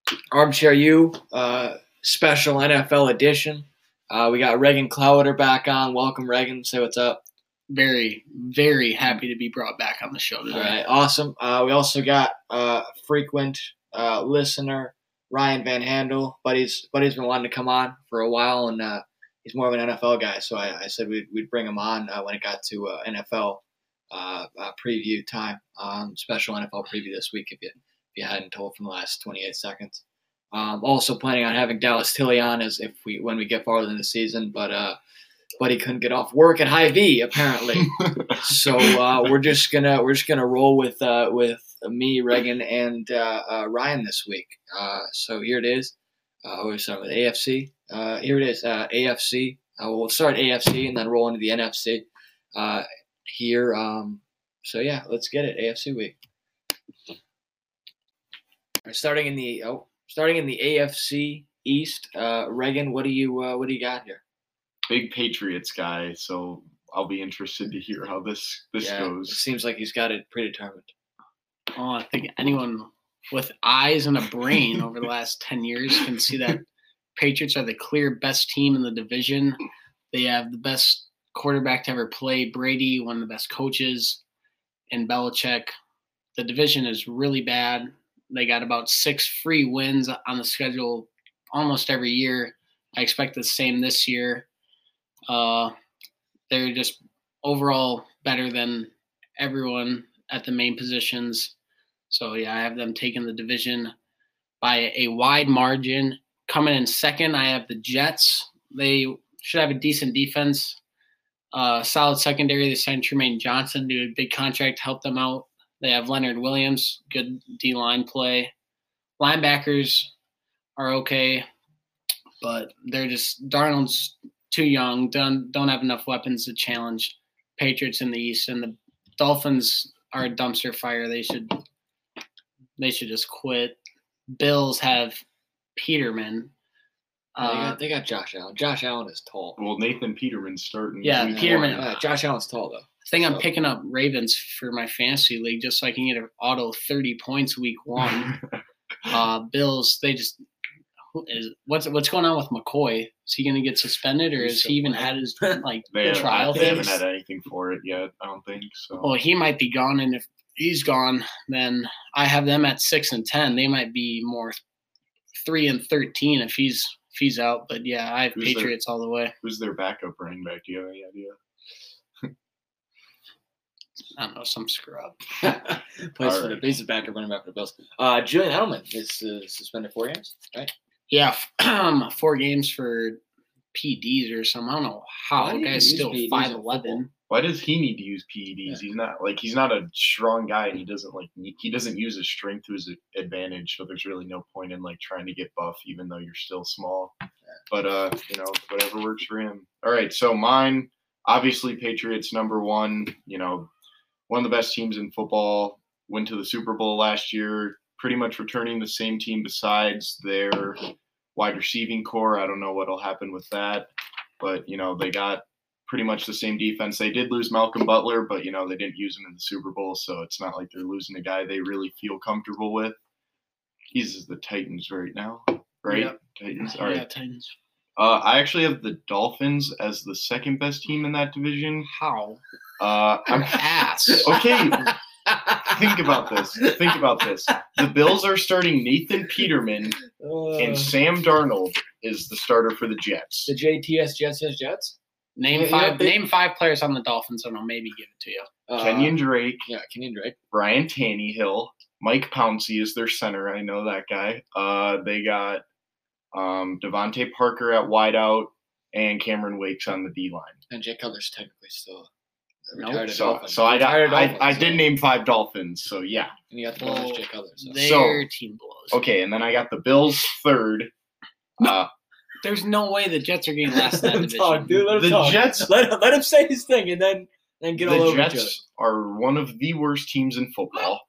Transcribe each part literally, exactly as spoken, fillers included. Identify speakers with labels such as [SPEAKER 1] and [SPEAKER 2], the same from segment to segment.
[SPEAKER 1] Armchair U, uh, special N F L edition. Uh, we got Reagan Clowder back on. Welcome, Reagan. Say what's up.
[SPEAKER 2] Very, very happy to be brought back on the show today.
[SPEAKER 1] All right, awesome. Uh, we also got uh, frequent uh, listener Ryan Van Handel. Buddy's Buddy's been wanting to come on for a while, and uh, he's more of an N F L guy. So I, I said we'd we'd bring him on uh, when it got to uh, N F L uh, uh, preview time. Um, special N F L preview this week if you if you hadn't told from the last twenty-eight seconds. Um, also planning on having Dallas Tilly on as if we when we get farther in the season, but uh, but he couldn't get off work at Hy-Vee apparently. so uh, we're just gonna we're just gonna roll with uh, with me, Reagan, and uh, uh, Ryan this week. Uh, so here it is. Uh, we're starting with A F C. Uh, here it is. Uh, A F C. Uh, we'll start A F C and then roll into the N F C uh, here. Um, so yeah, let's get it. A F C week. We're starting in the oh. Starting in the A F C East, uh, Reagan, what do you uh, what do you got here?
[SPEAKER 3] Big Patriots guy, so I'll be interested to hear how this this
[SPEAKER 1] yeah,
[SPEAKER 3] goes.
[SPEAKER 1] It seems like he's got it predetermined.
[SPEAKER 2] Oh, I think anyone with eyes and a brain over the last ten years can see that Patriots are the clear best team in the division. They have the best quarterback to ever play, Brady, one of the best coaches, and Belichick. The division is really bad. They got about six free wins on the schedule almost every year. I expect the same this year. Uh, they're just overall better than everyone at the main positions. So, yeah, I have them taking the division by a wide margin. Coming in second, I have the Jets. They should have a decent defense, uh, solid secondary. They signed Tremaine Johnson to a big contract to help them out. They have Leonard Williams, good D-line play. Linebackers are okay, but they're just – Darnold's too young, don't, don't have enough weapons to challenge Patriots in the East. And the Dolphins are a dumpster fire. They should they should just quit. Bills have Peterman.
[SPEAKER 1] Uh, they, got, they got Josh Allen. Josh Allen is tall.
[SPEAKER 3] Well, Nathan Peterman's starting.
[SPEAKER 2] Yeah, Peterman.
[SPEAKER 1] Yeah, Josh Allen's tall, though.
[SPEAKER 2] I think so. I'm picking up Ravens for my fantasy league just so I can get an auto thirty points week one. uh, Bills, they just is what's what's going on with McCoy? Is he going to get suspended, or has he even had his like
[SPEAKER 3] they
[SPEAKER 2] trial?
[SPEAKER 3] They haven't had anything for it yet. I don't think so.
[SPEAKER 2] Well, he might be gone, and if he's gone, then I have them at six and ten. They might be more three and thirteen if he's if he's out. But yeah, I have who's Patriots
[SPEAKER 3] their,
[SPEAKER 2] all the way.
[SPEAKER 3] Who's their backup running back? Do you have any idea?
[SPEAKER 2] I don't know, some scrub.
[SPEAKER 1] Plays for right. the he's a backup running back for the Bills. Uh, Julian Edelman is uh, suspended four games, right?
[SPEAKER 2] Yeah, um, four games for P E Ds or something. I don't know how. The guy's still five eleven.
[SPEAKER 3] Why does he need to use P E Ds? Yeah. He's not like he's not a strong guy, and he doesn't like he doesn't use his strength to his advantage. So there's really no point in like trying to get buff, even though you're still small. But uh, you know, whatever works for him. All right, so mine obviously Patriots number one. You know. One of the best teams in football, went to the Super Bowl last year, pretty much returning the same team besides their wide receiving core. I don't know what will happen with that, but, you know, they got pretty much the same defense. They did lose Malcolm Butler, but, you know, they didn't use him in the Super Bowl, so it's not like they're losing a guy they really feel comfortable with. He's the Titans right now, right?
[SPEAKER 2] Yep.
[SPEAKER 3] Titans. All right.
[SPEAKER 2] Yeah, Titans.
[SPEAKER 3] Uh, I actually have the Dolphins as the second best team in that division.
[SPEAKER 2] How?
[SPEAKER 3] Uh, I'm
[SPEAKER 2] ass.
[SPEAKER 3] Okay, think about this. Think about this. The Bills are starting Nathan Peterman, uh, and Sam Darnold is the starter for the Jets.
[SPEAKER 1] The J T S Jets as Jets?
[SPEAKER 2] Name yeah, five. Yeah, they, name five players on the Dolphins, and I'll maybe give it to you.
[SPEAKER 3] Uh, Kenyon Drake.
[SPEAKER 1] Yeah, Kenyon Drake.
[SPEAKER 3] Ryan Tannehill. Mike Pouncey is their center. I know that guy. Uh, they got um, Devontae Parker at wideout and Cameron Wakes on the D line.
[SPEAKER 1] And Jay Cutler's technically still.
[SPEAKER 3] Nope. So, so I got I, I did name five Dolphins. So yeah.
[SPEAKER 1] And you got the bonus Jay Cutler. So.
[SPEAKER 2] Their
[SPEAKER 3] so,
[SPEAKER 2] team blows.
[SPEAKER 3] Okay, and then I got the Bills third. Uh,
[SPEAKER 2] There's no way the Jets are getting last in that division.
[SPEAKER 1] Talk, dude, let him
[SPEAKER 3] the
[SPEAKER 1] talk.
[SPEAKER 3] Jets
[SPEAKER 1] let let him say his thing and then then get
[SPEAKER 3] the
[SPEAKER 1] all over
[SPEAKER 3] Jets
[SPEAKER 1] each other.
[SPEAKER 3] Are one of the worst teams in football,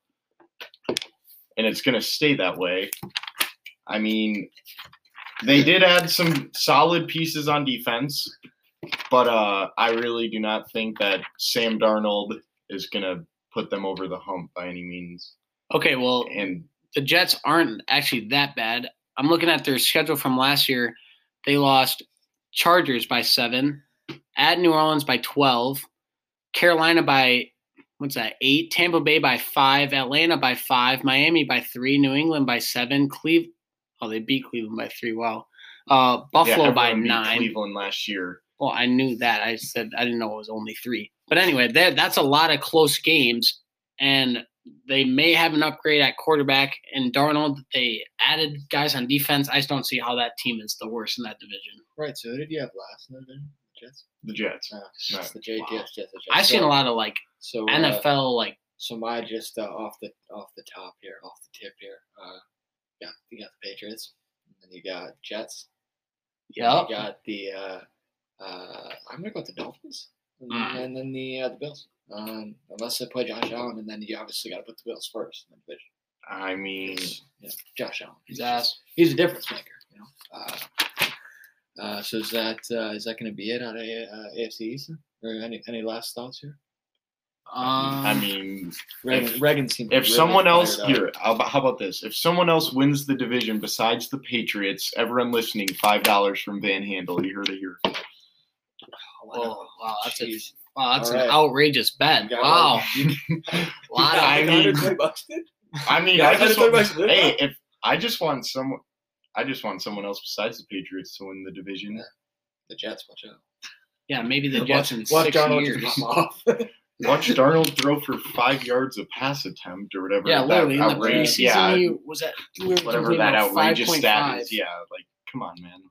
[SPEAKER 3] and it's going to stay that way. I mean, they did add some solid pieces on defense. But uh, I really do not think that Sam Darnold is going to put them over the hump by any means.
[SPEAKER 2] Okay, well,
[SPEAKER 3] and
[SPEAKER 2] the Jets aren't actually that bad. I'm looking at their schedule from last year. They lost Chargers by seven, at New Orleans by twelve, Carolina by what's that, eight, Tampa Bay by five, Atlanta by five, Miami by three, New England by seven, Cleve. Oh, they beat Cleveland by three. Wow. Uh, Buffalo
[SPEAKER 3] yeah,
[SPEAKER 2] by
[SPEAKER 3] beat
[SPEAKER 2] nine.
[SPEAKER 3] Cleveland last year.
[SPEAKER 2] Well, I knew that. I said I didn't know it was only three. But anyway, that that's a lot of close games, and they may have an upgrade at quarterback. And Darnold, they added guys on defense. I just don't see how that team is the worst in that division.
[SPEAKER 1] Right. So who did you have last in the division? Jets.
[SPEAKER 3] The Jets.
[SPEAKER 1] Oh,
[SPEAKER 3] No.
[SPEAKER 1] it's the J-
[SPEAKER 2] Wow.
[SPEAKER 1] Jets. Jets. the Jets.
[SPEAKER 2] I've
[SPEAKER 1] So-
[SPEAKER 2] seen a lot of like
[SPEAKER 1] So uh,
[SPEAKER 2] N F L like
[SPEAKER 1] So my just uh, off the off the top here, off the tip here. Uh, yeah, you got the Patriots, and then you got Jets.
[SPEAKER 2] yeah.
[SPEAKER 1] You got the. Uh, uh, I'm gonna go with the Dolphins, and,
[SPEAKER 2] Mm.
[SPEAKER 1] and then the uh, the Bills. Um, unless they play Josh Allen, and then you obviously got to put the Bills first in the division.
[SPEAKER 3] I mean,
[SPEAKER 1] Yeah, Josh Allen.
[SPEAKER 2] His ass.
[SPEAKER 1] He's a difference maker. You know. Uh, uh, so is that uh, is that going to be it on a, uh, A F C East? Or any any last thoughts here?
[SPEAKER 2] Um,
[SPEAKER 3] I mean,
[SPEAKER 1] Reagan,
[SPEAKER 3] if,
[SPEAKER 1] Reagan seemed
[SPEAKER 3] if
[SPEAKER 1] really
[SPEAKER 3] someone else
[SPEAKER 1] fired up.
[SPEAKER 3] here, how about, how about this? If someone else wins the division besides the Patriots, everyone listening, five dollars from Van Handel. You heard it here.
[SPEAKER 1] Oh,
[SPEAKER 2] oh, wow, that's a,
[SPEAKER 1] Jeez.
[SPEAKER 2] wow, that's
[SPEAKER 1] All
[SPEAKER 2] an
[SPEAKER 1] right.
[SPEAKER 2] outrageous bet.
[SPEAKER 1] You got
[SPEAKER 2] Wow,
[SPEAKER 1] like-
[SPEAKER 2] a lot of
[SPEAKER 3] I mean,
[SPEAKER 1] bucks, dude?
[SPEAKER 3] I mean,
[SPEAKER 1] Yeah,
[SPEAKER 3] I just
[SPEAKER 1] one hundred
[SPEAKER 3] want,
[SPEAKER 1] bucks.
[SPEAKER 3] hey, if I just want someone, I just want someone else besides the Patriots to win the division.
[SPEAKER 1] Yeah. The Jets, watch out.
[SPEAKER 2] yeah, maybe the Jets in
[SPEAKER 1] watch
[SPEAKER 2] six
[SPEAKER 1] Darnold
[SPEAKER 2] years.
[SPEAKER 1] just pop off.
[SPEAKER 3] Watch Darnold throw for five yards of pass attempt or whatever.
[SPEAKER 2] Yeah,
[SPEAKER 3] that
[SPEAKER 2] literally in the
[SPEAKER 3] outrageous-
[SPEAKER 2] preseason,
[SPEAKER 3] yeah,
[SPEAKER 2] he was at we were
[SPEAKER 3] whatever
[SPEAKER 2] complaining
[SPEAKER 3] that
[SPEAKER 2] about
[SPEAKER 3] outrageous stat
[SPEAKER 2] five point five.
[SPEAKER 3] is. Yeah, like come on, man.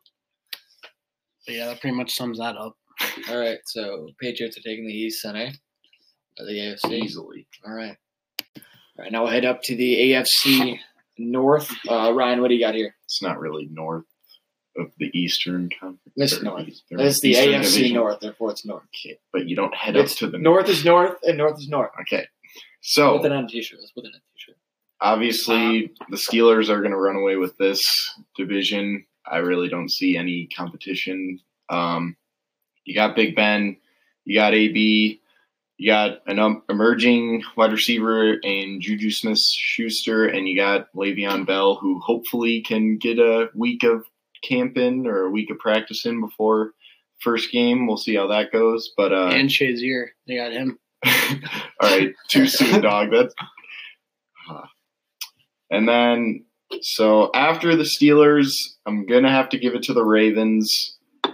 [SPEAKER 2] But yeah, that pretty much sums that up.
[SPEAKER 1] All right, so Patriots are taking the East Sunday. Or the A F C.
[SPEAKER 3] Easily.
[SPEAKER 1] All right. All right, now we'll head up to the A F C North. Uh, Ryan, what do you got here?
[SPEAKER 3] It's not really north of the Eastern Conference.
[SPEAKER 1] This is
[SPEAKER 3] or
[SPEAKER 1] North.
[SPEAKER 3] East- or
[SPEAKER 1] This is the
[SPEAKER 3] Eastern
[SPEAKER 1] A F C
[SPEAKER 3] Division.
[SPEAKER 1] North, therefore it's North.
[SPEAKER 3] Okay, but you don't head
[SPEAKER 1] It's
[SPEAKER 3] up to the
[SPEAKER 1] North is North, and North is North.
[SPEAKER 3] Okay,
[SPEAKER 1] Put that
[SPEAKER 3] so
[SPEAKER 1] on a t-shirt. Let's put that on a t-shirt.
[SPEAKER 3] obviously the Steelers are going to run away with this division. I really don't see any competition. Um, you got Big Ben, you got A B, you got an um, emerging wide receiver in Juju Smith-Schuster, and you got Le'Veon Bell, who hopefully can get a week of camp in or a week of practice in before first game. We'll see how that goes. But uh,
[SPEAKER 2] And Shazier, they got him.
[SPEAKER 3] all right, too soon, dog. That's uh, and then so after the Steelers, I'm gonna have to give it to the Ravens.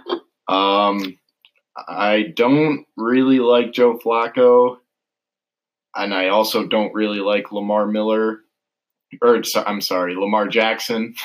[SPEAKER 3] Um, I don't really like Joe Flacco, and I also don't really like Lamar Miller, or so- I'm sorry, Lamar Jackson.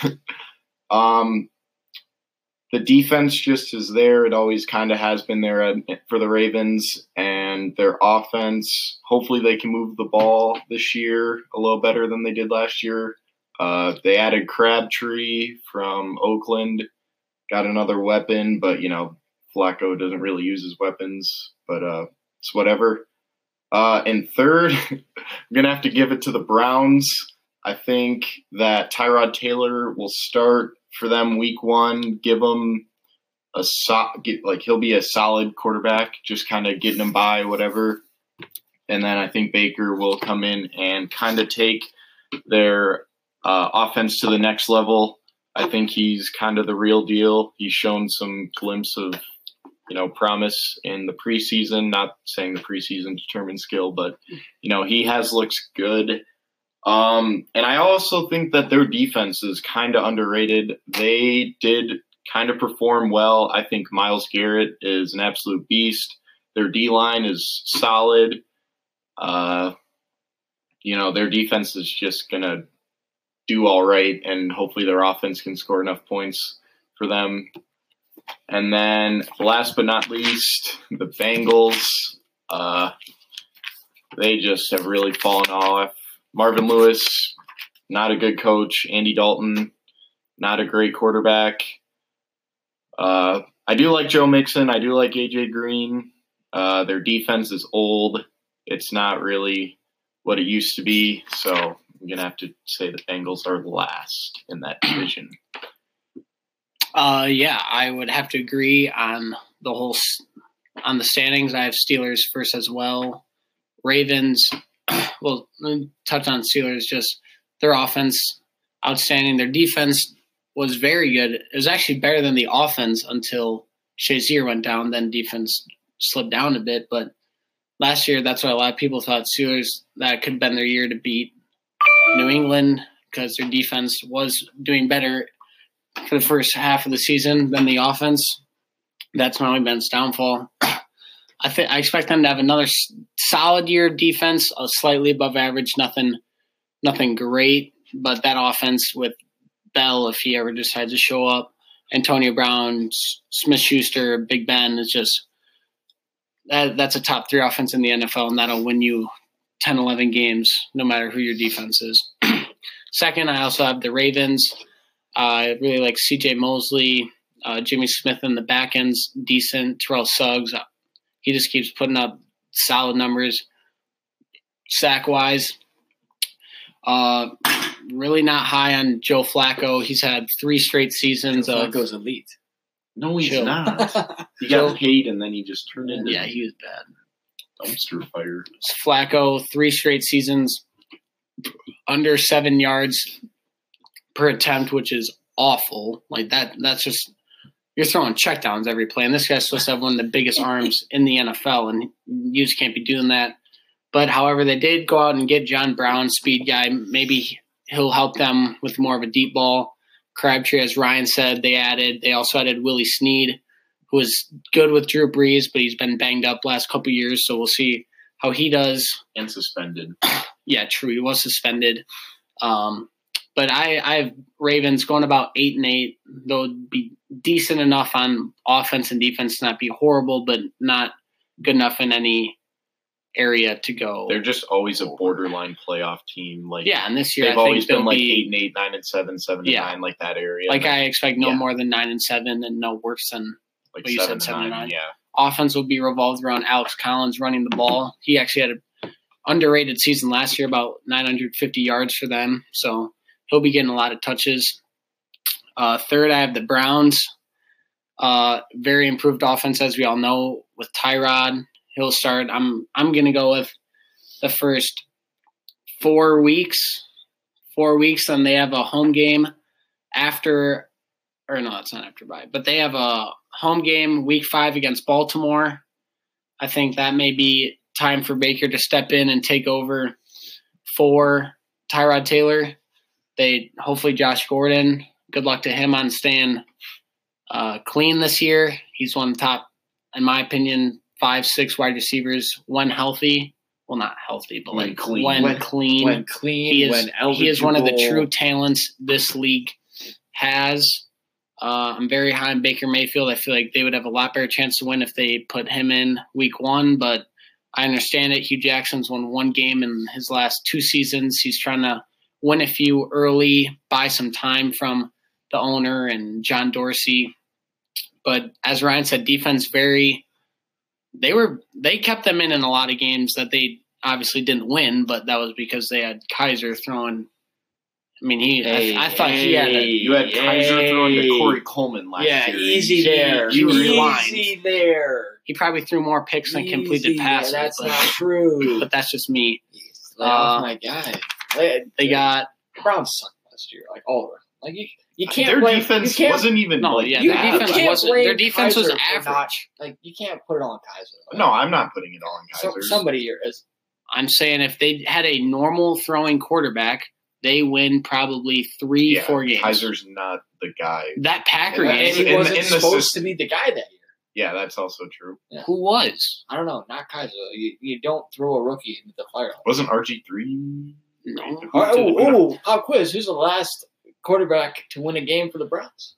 [SPEAKER 3] um, the defense just is there. It always kind of has been there at, for the Ravens, and their offense. Hopefully, they can move the ball this year a little better than they did last year. Uh, they added Crabtree from Oakland, got another weapon, but you know. Flacco doesn't really use his weapons, but uh, it's whatever. Uh, and third, I'm going to have to give it to the Browns. I think that Tyrod Taylor will start for them week one, give them a so- get, like he'll be a solid quarterback, just kind of getting them by, whatever. And then I think Baker will come in and kind of take their uh, offense to the next level. I think he's kind of the real deal. He's shown some glimpse of you know, promise in the preseason. Not saying the preseason determines skill, but you know, he has looked good. Um, and I also think that their defense is kind of underrated. They did kind of perform well. I think Myles Garrett is an absolute beast. Their D-line is solid. Uh, you know, their defense is just going to do all right, and hopefully their offense can score enough points for them. And then last but not least, the Bengals. Uh, they just have really fallen off. Marvin Lewis, not a good coach. Andy Dalton, not a great quarterback. Uh, I do like Joe Mixon. I do like A J Green. Uh, their defense is old. It's not really what it used to be. So I'm going to have to say the Bengals are last in that division.
[SPEAKER 2] Uh, yeah, I would have to agree on the whole on the standings. I have Steelers first as well. Ravens. Well, let me touch on Steelers. Just Their offense, outstanding. Their defense was very good. It was actually better than the offense until Shazier went down. Then defense slipped down a bit. But last year, that's why a lot of people thought Steelers, that could have been their year to beat New England because their defense was doing better for the first half of the season than the offense. That's not only been its downfall. I think I expect them to have another s- solid year of defense, uh, slightly above average, nothing, nothing great. But that offense with Bell, if he ever decides to show up, Antonio Brown, Smith-Schuster, Big Ben, is just that. That's a top three offense in the N F L, and that'll win you ten, eleven games, no matter who your defense is. Second, I also have the Ravens. Uh, I really like C J Mosley, uh, Jimmy Smith in the back end's decent. Terrell Suggs, uh, he just keeps putting up solid numbers sack-wise. Uh, really not high on Joe Flacco. He's had three straight seasons
[SPEAKER 1] Joe
[SPEAKER 2] of
[SPEAKER 1] Flacco's elite.
[SPEAKER 3] No, he's
[SPEAKER 2] Chill.
[SPEAKER 3] not. He got paid and then he just turned into
[SPEAKER 2] yeah, he was bad.
[SPEAKER 3] dumpster fire.
[SPEAKER 2] Flacco, three straight seasons under seven yards per attempt, which is awful. Like that, that's just you're throwing checkdowns every play. And this guy's supposed to have one of the biggest arms in the N F L, and you just can't be doing that. But however, they did go out and get John Brown, speed guy. Maybe he'll help them with more of a deep ball. Crabtree, as Ryan said, they added. They also added Willie Snead, who was good with Drew Brees, but he's been banged up last couple years, so we'll see how he does.
[SPEAKER 3] And suspended.
[SPEAKER 2] Yeah, true. He was suspended. Um, but I, I have Ravens going about eight and eight. They'll be decent enough on offense and defense to not be horrible, but not good enough in any area to go.
[SPEAKER 3] They're just always a borderline playoff team. Like
[SPEAKER 2] Yeah, and this year
[SPEAKER 3] they've
[SPEAKER 2] I think
[SPEAKER 3] always
[SPEAKER 2] they'll
[SPEAKER 3] been like
[SPEAKER 2] be
[SPEAKER 3] eight and eight, nine and seven, seven
[SPEAKER 2] Yeah.
[SPEAKER 3] and nine, like that area.
[SPEAKER 2] like
[SPEAKER 3] And
[SPEAKER 2] I expect no
[SPEAKER 3] Yeah.
[SPEAKER 2] more than nine and seven, and no worse than
[SPEAKER 3] like
[SPEAKER 2] what you
[SPEAKER 3] seven,
[SPEAKER 2] said, seven
[SPEAKER 3] and
[SPEAKER 2] and
[SPEAKER 3] nine.
[SPEAKER 2] nine.
[SPEAKER 3] Yeah.
[SPEAKER 2] offense will be revolved around Alex Collins running the ball. He actually had an underrated season last year, about nine hundred fifty yards for them. So he'll be getting a lot of touches. Uh, third, I have the Browns. Uh, very improved offense, as we all know, with Tyrod. He'll start. I'm I'm going to go with the first four weeks. Four weeks, and they have a home game after – or no, it's not after bye. But they have a home game week five against Baltimore. I think that may be time for Baker to step in and take over for Tyrod Taylor. They hopefully Josh Gordon. Good luck to him on staying uh, clean this year. He's one of the top, in my opinion, five, six wide receivers when healthy. Well, not healthy, but
[SPEAKER 3] When
[SPEAKER 2] like
[SPEAKER 3] clean.
[SPEAKER 2] when,
[SPEAKER 1] When-
[SPEAKER 2] clean.
[SPEAKER 1] When clean,
[SPEAKER 2] he is
[SPEAKER 1] when
[SPEAKER 2] he is one of the
[SPEAKER 1] eligible.
[SPEAKER 2] true talents this league has. Uh, I'm very high on Baker Mayfield. I feel like they would have a lot better chance to win if they put him in week one, but I understand it. Hugh Jackson's won one game in his last two seasons. He's trying to win a few early, buy some time from the owner and John Dorsey. But as Ryan said, defense very they were they kept them in in a lot of games that they obviously didn't win, but that was because they had Kaiser throwing. I mean, he.
[SPEAKER 1] Hey,
[SPEAKER 2] I, I thought he had. A,
[SPEAKER 3] You had Kaiser
[SPEAKER 1] Hey.
[SPEAKER 3] throwing to Corey Coleman last
[SPEAKER 1] Yeah,
[SPEAKER 3] year.
[SPEAKER 1] easy
[SPEAKER 3] You-
[SPEAKER 1] there.
[SPEAKER 2] you
[SPEAKER 1] easy
[SPEAKER 2] rewind.
[SPEAKER 1] there.
[SPEAKER 2] he probably threw more picks than completed
[SPEAKER 1] Easy.
[SPEAKER 2] passes.
[SPEAKER 1] Yeah, that's
[SPEAKER 2] but,
[SPEAKER 1] not true.
[SPEAKER 2] but that's just me.
[SPEAKER 1] Lay off
[SPEAKER 2] Uh,
[SPEAKER 1] my guy. Lay-
[SPEAKER 2] They got
[SPEAKER 1] the Browns sucked last year, like all of them. Like you, you can't.
[SPEAKER 3] Their
[SPEAKER 1] blame,
[SPEAKER 3] defense
[SPEAKER 1] you can't,
[SPEAKER 3] wasn't even
[SPEAKER 2] No,
[SPEAKER 3] like
[SPEAKER 2] yeah,
[SPEAKER 1] you,
[SPEAKER 2] their
[SPEAKER 1] you
[SPEAKER 2] defense
[SPEAKER 1] can't
[SPEAKER 2] wasn't-
[SPEAKER 1] blame
[SPEAKER 2] their defense was
[SPEAKER 1] Kaiser for
[SPEAKER 2] average.
[SPEAKER 1] not- like you can't put it on Kaiser. Like,
[SPEAKER 3] No, I'm not putting it all on
[SPEAKER 1] so,
[SPEAKER 3] Kaiser.
[SPEAKER 1] somebody here is.
[SPEAKER 2] I'm saying if they had a normal throwing quarterback, they win probably three,
[SPEAKER 3] yeah,
[SPEAKER 2] four games.
[SPEAKER 3] Kaiser's not the guy.
[SPEAKER 2] That Packer
[SPEAKER 3] And
[SPEAKER 1] And
[SPEAKER 2] game,
[SPEAKER 3] in-
[SPEAKER 1] he wasn't
[SPEAKER 3] in the
[SPEAKER 1] supposed
[SPEAKER 3] system-
[SPEAKER 1] to be the guy that year.
[SPEAKER 3] Yeah, that's also true.
[SPEAKER 2] who was?
[SPEAKER 1] I don't know, not Kaiser. You, you don't throw a rookie into the fire.
[SPEAKER 3] Wasn't R G three?
[SPEAKER 2] No.
[SPEAKER 1] Oh, oh, oh, pop quiz. Who's the last quarterback to win a game for the Browns?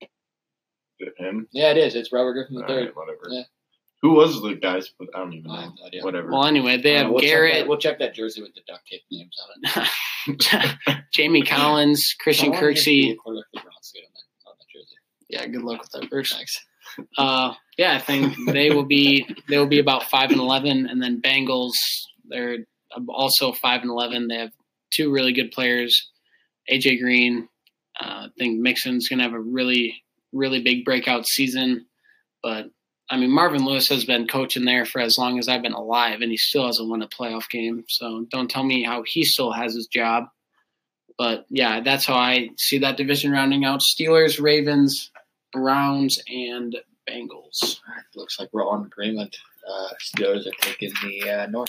[SPEAKER 3] Him?
[SPEAKER 1] Yeah, it is. It's Robert Griffin the
[SPEAKER 3] All
[SPEAKER 1] third.
[SPEAKER 3] right, whatever.
[SPEAKER 1] Yeah.
[SPEAKER 3] Who was the guys? But I don't even
[SPEAKER 1] I
[SPEAKER 3] know.
[SPEAKER 1] have no idea.
[SPEAKER 3] Whatever.
[SPEAKER 2] Well, anyway, they
[SPEAKER 1] Uh,
[SPEAKER 2] have
[SPEAKER 1] we'll Check
[SPEAKER 2] Garrett,
[SPEAKER 1] that, we'll check that jersey with the duct tape names on it.
[SPEAKER 2] Jamie Collins, Christian
[SPEAKER 1] I want him to be
[SPEAKER 2] Kirksey.
[SPEAKER 1] a quarterback for the Browns to get on that, on that jersey.
[SPEAKER 2] Yeah, good luck with that first.
[SPEAKER 1] Thanks.
[SPEAKER 2] Uh, yeah, I think they will be they will be about five and eleven, and then Bengals they're also five and eleven. They have two really good players, A J Green. Uh, I think Mixon's gonna have a really really big breakout season, but I mean Marvin Lewis has been coaching there for as long as I've been alive, and he still hasn't won a playoff game. So don't tell me how he still has his job. But, yeah, that's how I see that division rounding out. Steelers, Ravens, Browns, and Bengals.
[SPEAKER 1] All right, looks like we're all in agreement. Uh, Steelers are taking the uh, North.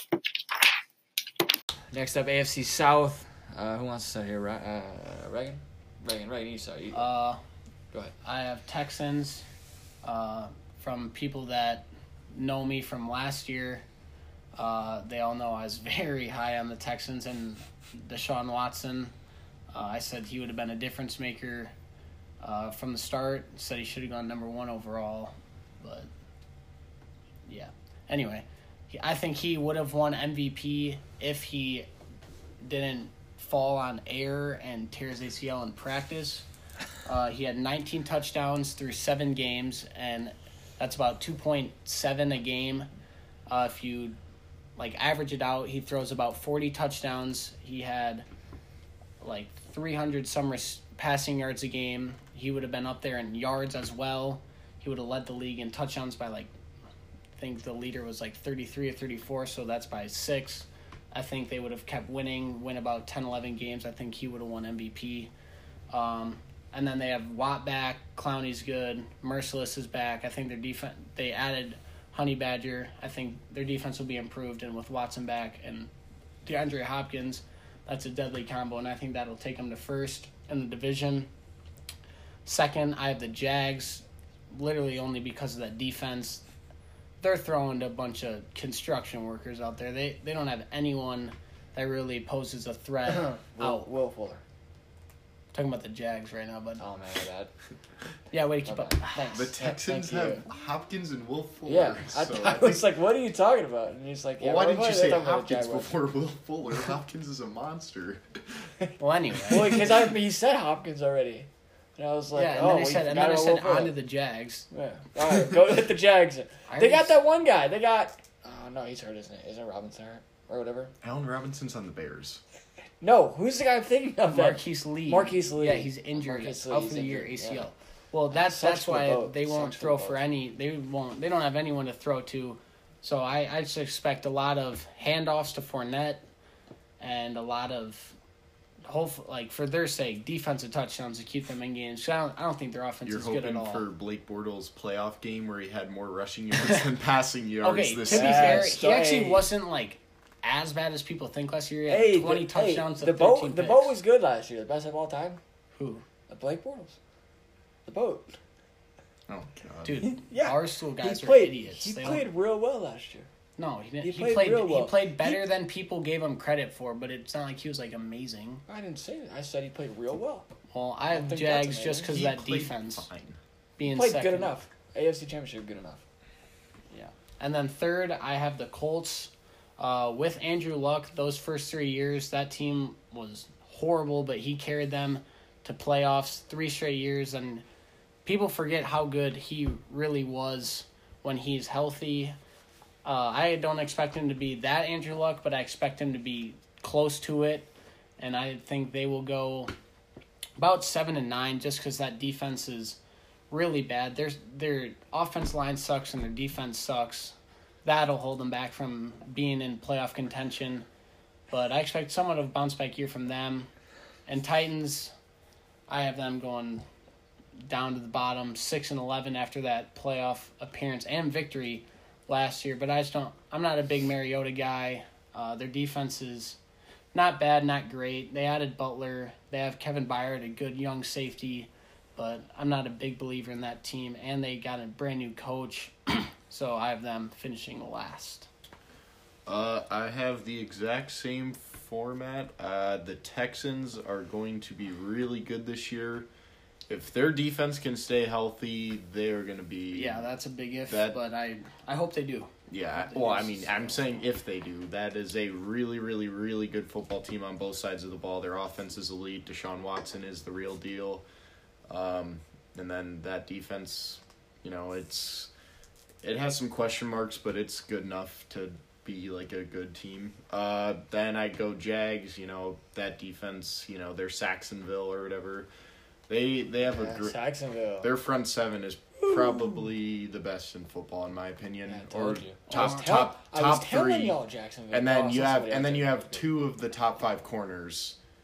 [SPEAKER 4] Next up, A F C South. Uh, who wants to start here? Ra- uh, Reagan? Reagan, Reagan, you start. You,
[SPEAKER 2] Uh,
[SPEAKER 4] go ahead.
[SPEAKER 2] I have Texans uh, from people that know me from last year. Uh, they all know I was very high on the Texans and Deshaun Watson. Uh, I said he would have been a difference maker uh, from the start. Said he should have gone number one overall, but yeah. Anyway, he, I think he would have won M V P if he didn't fall on air and tear his A C L in practice. Uh, he had nineteen touchdowns through seven games, and that's about two point seven a game. Uh, if you like average it out, he throws about forty touchdowns. He had like three hundred some res- passing yards a game. He would have been up there in yards as well. He would have led the league in touchdowns by like, I think the leader was like thirty-three or thirty-four, so that's by six. I think they would have kept winning, win about ten, eleven games. I think he would have won M V P. Um, and then they have Watt back. Clowney's good. Merciless is back. I think their defense, they added Honey Badger. I think their defense will be improved. And with Watson back and DeAndre Hopkins, that's a deadly combo. And I think that'll take them to first in the division. Second, I have the Jags, literally only because of that defense. They're throwing a bunch of construction workers out there. They they don't have anyone that really poses a threat
[SPEAKER 4] Will,
[SPEAKER 2] out.
[SPEAKER 4] Will Fuller.
[SPEAKER 2] Talking about the Jags right now, but
[SPEAKER 4] Oh, man, my bad.
[SPEAKER 2] yeah, way to keep
[SPEAKER 4] My
[SPEAKER 2] up.
[SPEAKER 4] bad. Thanks.
[SPEAKER 3] The
[SPEAKER 4] Th-
[SPEAKER 3] Texans
[SPEAKER 4] thank you.
[SPEAKER 3] have Hopkins and Will Fuller.
[SPEAKER 4] Yeah, I,
[SPEAKER 3] so
[SPEAKER 4] I was like, what are you talking about? And he's like, yeah,
[SPEAKER 3] well, why
[SPEAKER 4] what-
[SPEAKER 3] didn't
[SPEAKER 4] what
[SPEAKER 3] you
[SPEAKER 4] are they
[SPEAKER 3] say
[SPEAKER 4] talking about the
[SPEAKER 3] Hopkins
[SPEAKER 4] Jaguars?
[SPEAKER 3] before Will Fuller? Hopkins is a monster.
[SPEAKER 2] Well, anyway.
[SPEAKER 4] Well, because I he said Hopkins already. And I was like,
[SPEAKER 2] yeah, and
[SPEAKER 4] oh,
[SPEAKER 2] then I
[SPEAKER 4] well,
[SPEAKER 2] said,
[SPEAKER 4] you
[SPEAKER 2] and then I
[SPEAKER 4] forgot
[SPEAKER 2] said
[SPEAKER 4] about Will
[SPEAKER 2] on
[SPEAKER 4] Fuller.
[SPEAKER 2] to the Jags.
[SPEAKER 4] Yeah. All right, go hit the Jags.
[SPEAKER 2] I
[SPEAKER 4] They got
[SPEAKER 2] already-
[SPEAKER 4] that one guy. They got. Oh no, he's hurt, isn't it? Isn't it Robinson hurt or whatever?
[SPEAKER 3] Allen Robinson's on the Bears.
[SPEAKER 4] No, who's the guy I'm thinking of? That
[SPEAKER 2] Marquise Lee.
[SPEAKER 4] Marquise Lee.
[SPEAKER 2] Yeah, he's injured.
[SPEAKER 4] Marquise Lee,
[SPEAKER 2] Out
[SPEAKER 4] he's
[SPEAKER 2] for the year,
[SPEAKER 4] injured,
[SPEAKER 2] A C L.
[SPEAKER 4] yeah.
[SPEAKER 2] Well, that's
[SPEAKER 4] Sucks
[SPEAKER 2] that's
[SPEAKER 4] for the
[SPEAKER 2] why
[SPEAKER 4] boat.
[SPEAKER 2] they won't
[SPEAKER 4] Sucks for
[SPEAKER 2] throw
[SPEAKER 4] the
[SPEAKER 2] for
[SPEAKER 4] boat.
[SPEAKER 2] any. They won't. They don't have anyone to throw to. So I I just expect a lot of handoffs to Fournette, and a lot of, hope like for their sake, defensive touchdowns to keep them in games. So I don't I don't think their offense
[SPEAKER 3] You're
[SPEAKER 2] is good at
[SPEAKER 3] hoping
[SPEAKER 2] all.
[SPEAKER 3] for Blake Bortles' playoff game where he had more rushing yards than passing yards
[SPEAKER 2] Okay, to be
[SPEAKER 3] this
[SPEAKER 2] fair,
[SPEAKER 3] season.
[SPEAKER 2] he actually
[SPEAKER 4] Hey.
[SPEAKER 2] wasn't like as bad as people think last year. He had
[SPEAKER 4] Hey,
[SPEAKER 2] twenty
[SPEAKER 4] the,
[SPEAKER 2] touchdowns
[SPEAKER 4] hey,
[SPEAKER 2] to
[SPEAKER 4] the
[SPEAKER 2] thirteen
[SPEAKER 4] boat. The
[SPEAKER 2] picks.
[SPEAKER 4] boat was good last year. The best of all time.
[SPEAKER 2] Who?
[SPEAKER 4] The Blake Bortles. The boat.
[SPEAKER 3] Oh god,
[SPEAKER 2] Dude,
[SPEAKER 4] Yeah.
[SPEAKER 2] Barstool guys
[SPEAKER 4] he
[SPEAKER 2] are
[SPEAKER 4] played.
[SPEAKER 2] idiots.
[SPEAKER 4] He
[SPEAKER 2] They
[SPEAKER 4] played
[SPEAKER 2] don't,
[SPEAKER 4] real well last year.
[SPEAKER 2] no, he didn't.
[SPEAKER 4] he
[SPEAKER 2] He,
[SPEAKER 4] played
[SPEAKER 2] played.
[SPEAKER 4] real well.
[SPEAKER 2] He played better
[SPEAKER 4] He-
[SPEAKER 2] than people gave him credit for, but it's not like he was like amazing.
[SPEAKER 4] I didn't say that. I said he played real well.
[SPEAKER 2] Well, I have
[SPEAKER 4] think that's
[SPEAKER 2] Jags just because
[SPEAKER 3] He
[SPEAKER 2] of that
[SPEAKER 3] played
[SPEAKER 2] defense
[SPEAKER 3] fine.
[SPEAKER 2] being
[SPEAKER 4] Played
[SPEAKER 2] second.
[SPEAKER 4] good enough. A F C Championship good enough.
[SPEAKER 2] And then third, I have the Colts. Uh, with Andrew Luck, those first three years, that team was horrible, but he carried them to playoffs three straight years. And people forget how good he really was when he's healthy. Uh, I don't expect him to be that Andrew Luck, but I expect him to be close to it. And I think they will go about seven and nine, just because that defense is really bad. Their their offense line sucks and their defense sucks. That'll hold them back from being in playoff contention. But I expect somewhat of a bounce back year from them. And Titans, I have them going down to the bottom, six and eleven after that playoff appearance and victory last year. But I just don't. I'm not a big Mariota guy. Uh, their defense is not bad, not great. They added Butler. They have Kevin Byard, a good young safety. But I'm not a big believer in that team. And they got a brand new coach. So I have them finishing last.
[SPEAKER 3] Uh, I have the exact same format. Uh, the Texans are going to be really good this year. If their defense can stay healthy, they're going to be...
[SPEAKER 2] Yeah, that's a big if,
[SPEAKER 3] That-
[SPEAKER 2] but I I hope they do.
[SPEAKER 3] Yeah, well, I mean, I'm saying if they do. That is a really, really, really good football team on both sides of the ball. Their offense is elite. Deshaun Watson is the real deal. Um, and then that defense, you know, it's... It has some question marks, but it's good enough to be like a good team. Uh, then I go Jags. You know that defense. You know they're Saxonville or whatever. They they have
[SPEAKER 4] Yeah,
[SPEAKER 3] a gr-
[SPEAKER 4] Jacksonville.
[SPEAKER 3] their front seven is probably the best in football in my opinion,
[SPEAKER 4] Yeah, I
[SPEAKER 3] or
[SPEAKER 4] told you. I
[SPEAKER 3] top
[SPEAKER 4] was tell-
[SPEAKER 3] top
[SPEAKER 4] I was
[SPEAKER 3] top
[SPEAKER 4] telling
[SPEAKER 3] three.
[SPEAKER 4] y'all Jacksonville.
[SPEAKER 3] And then
[SPEAKER 4] Oh,
[SPEAKER 3] you
[SPEAKER 4] so
[SPEAKER 3] have
[SPEAKER 4] somebody
[SPEAKER 3] and then
[SPEAKER 4] else
[SPEAKER 3] you
[SPEAKER 4] did.
[SPEAKER 3] have two of the top five corners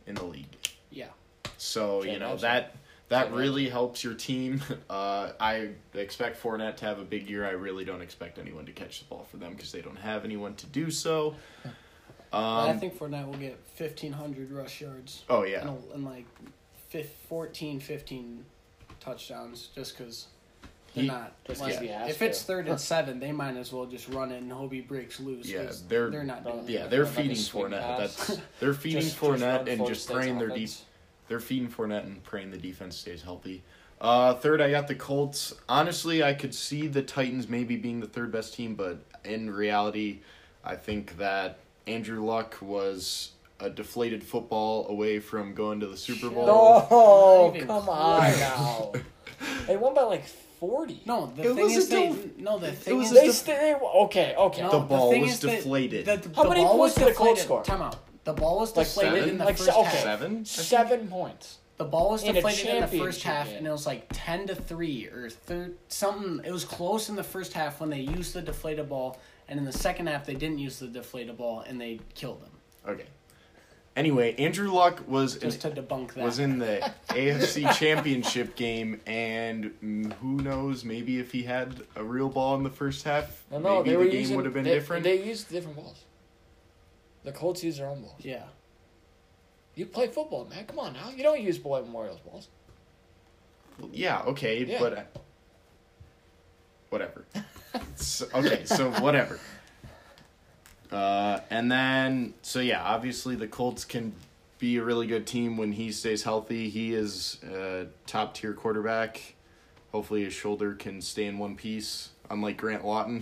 [SPEAKER 3] in the league.
[SPEAKER 2] Yeah.
[SPEAKER 3] So,
[SPEAKER 5] Can't
[SPEAKER 3] you know,
[SPEAKER 5] imagine.
[SPEAKER 3] that that
[SPEAKER 5] Can't
[SPEAKER 3] really helps your team. Uh, I expect Fournette to have a big year. I really don't expect anyone to catch the ball for them because they don't have anyone to do so. Um,
[SPEAKER 2] I think Fournette will get fifteen hundred rush yards.
[SPEAKER 3] oh, yeah.
[SPEAKER 2] And, and like fif- fourteen, fifteen touchdowns just because they're
[SPEAKER 3] He-
[SPEAKER 2] not.
[SPEAKER 5] Just
[SPEAKER 2] Like,
[SPEAKER 5] 'cause he has
[SPEAKER 2] if it's
[SPEAKER 5] to.
[SPEAKER 2] third and seven, they might as well just run it and hope he breaks loose.
[SPEAKER 3] Yeah,
[SPEAKER 2] 'cause
[SPEAKER 3] they're-
[SPEAKER 2] they're not doing
[SPEAKER 3] Yeah,
[SPEAKER 2] that.
[SPEAKER 3] they're
[SPEAKER 5] Like a
[SPEAKER 3] feeding
[SPEAKER 5] swing
[SPEAKER 3] Fournette.
[SPEAKER 5] pass.
[SPEAKER 3] That's They're feeding
[SPEAKER 5] Just- just
[SPEAKER 3] Fournette
[SPEAKER 5] run
[SPEAKER 3] and
[SPEAKER 5] Florida
[SPEAKER 3] just
[SPEAKER 5] State's
[SPEAKER 3] praying their
[SPEAKER 5] offense.
[SPEAKER 3] deep. They're feeding Fournette and praying the defense stays healthy. Uh, third, I got the Colts. Honestly, I could see the Titans maybe being the third best team, but in reality, I think that Andrew Luck was a deflated football away from going to the Super Bowl.
[SPEAKER 5] No,
[SPEAKER 2] Not even
[SPEAKER 5] come on
[SPEAKER 2] close.
[SPEAKER 5] now. They won by like forty.
[SPEAKER 2] No, the
[SPEAKER 3] It
[SPEAKER 2] thing
[SPEAKER 3] was
[SPEAKER 2] is
[SPEAKER 3] a
[SPEAKER 2] they
[SPEAKER 3] def-
[SPEAKER 2] no the thing
[SPEAKER 3] was
[SPEAKER 2] is
[SPEAKER 3] a
[SPEAKER 5] They
[SPEAKER 3] def-
[SPEAKER 5] st- they okay, okay.
[SPEAKER 2] no,
[SPEAKER 3] The ball
[SPEAKER 2] thing
[SPEAKER 3] was
[SPEAKER 2] is that
[SPEAKER 3] deflated.
[SPEAKER 2] The, the,
[SPEAKER 5] How
[SPEAKER 2] the
[SPEAKER 5] many
[SPEAKER 2] ball was
[SPEAKER 5] points did the Colts
[SPEAKER 2] deflated.
[SPEAKER 5] score?
[SPEAKER 2] Time out. The ball was
[SPEAKER 5] Like
[SPEAKER 2] deflated
[SPEAKER 5] seven?
[SPEAKER 2] in the
[SPEAKER 5] Like,
[SPEAKER 2] first
[SPEAKER 5] okay.
[SPEAKER 2] half.
[SPEAKER 3] Seven?
[SPEAKER 5] Seven points.
[SPEAKER 2] The ball was
[SPEAKER 5] In a
[SPEAKER 2] deflated in the first
[SPEAKER 5] championship
[SPEAKER 2] half,
[SPEAKER 5] game.
[SPEAKER 2] and it was like ten to three or third something. It was close in the first half when they used the deflated ball, and in the second half they didn't use the deflated ball and they killed them.
[SPEAKER 3] Okay. Anyway, Andrew Luck was
[SPEAKER 2] Just to debunk that.
[SPEAKER 3] was in the A F C Championship game, and mm, who knows? Maybe if he had a real ball in the first half,
[SPEAKER 5] No, no,
[SPEAKER 3] maybe
[SPEAKER 5] they were
[SPEAKER 3] the game
[SPEAKER 5] using,
[SPEAKER 3] would have been
[SPEAKER 5] they,
[SPEAKER 3] different.
[SPEAKER 5] They used different balls. The Colts use their own balls.
[SPEAKER 2] Yeah.
[SPEAKER 5] You play football, man. Come on now. You don't use Boy Memorial's balls.
[SPEAKER 3] Yeah, okay,
[SPEAKER 5] Yeah.
[SPEAKER 3] but uh, whatever. so, okay, so whatever. Uh, and then, so yeah, obviously the Colts can be a really good team when he stays healthy. He is a top tier quarterback. Hopefully his shoulder can stay in one piece, unlike Grant Lawton.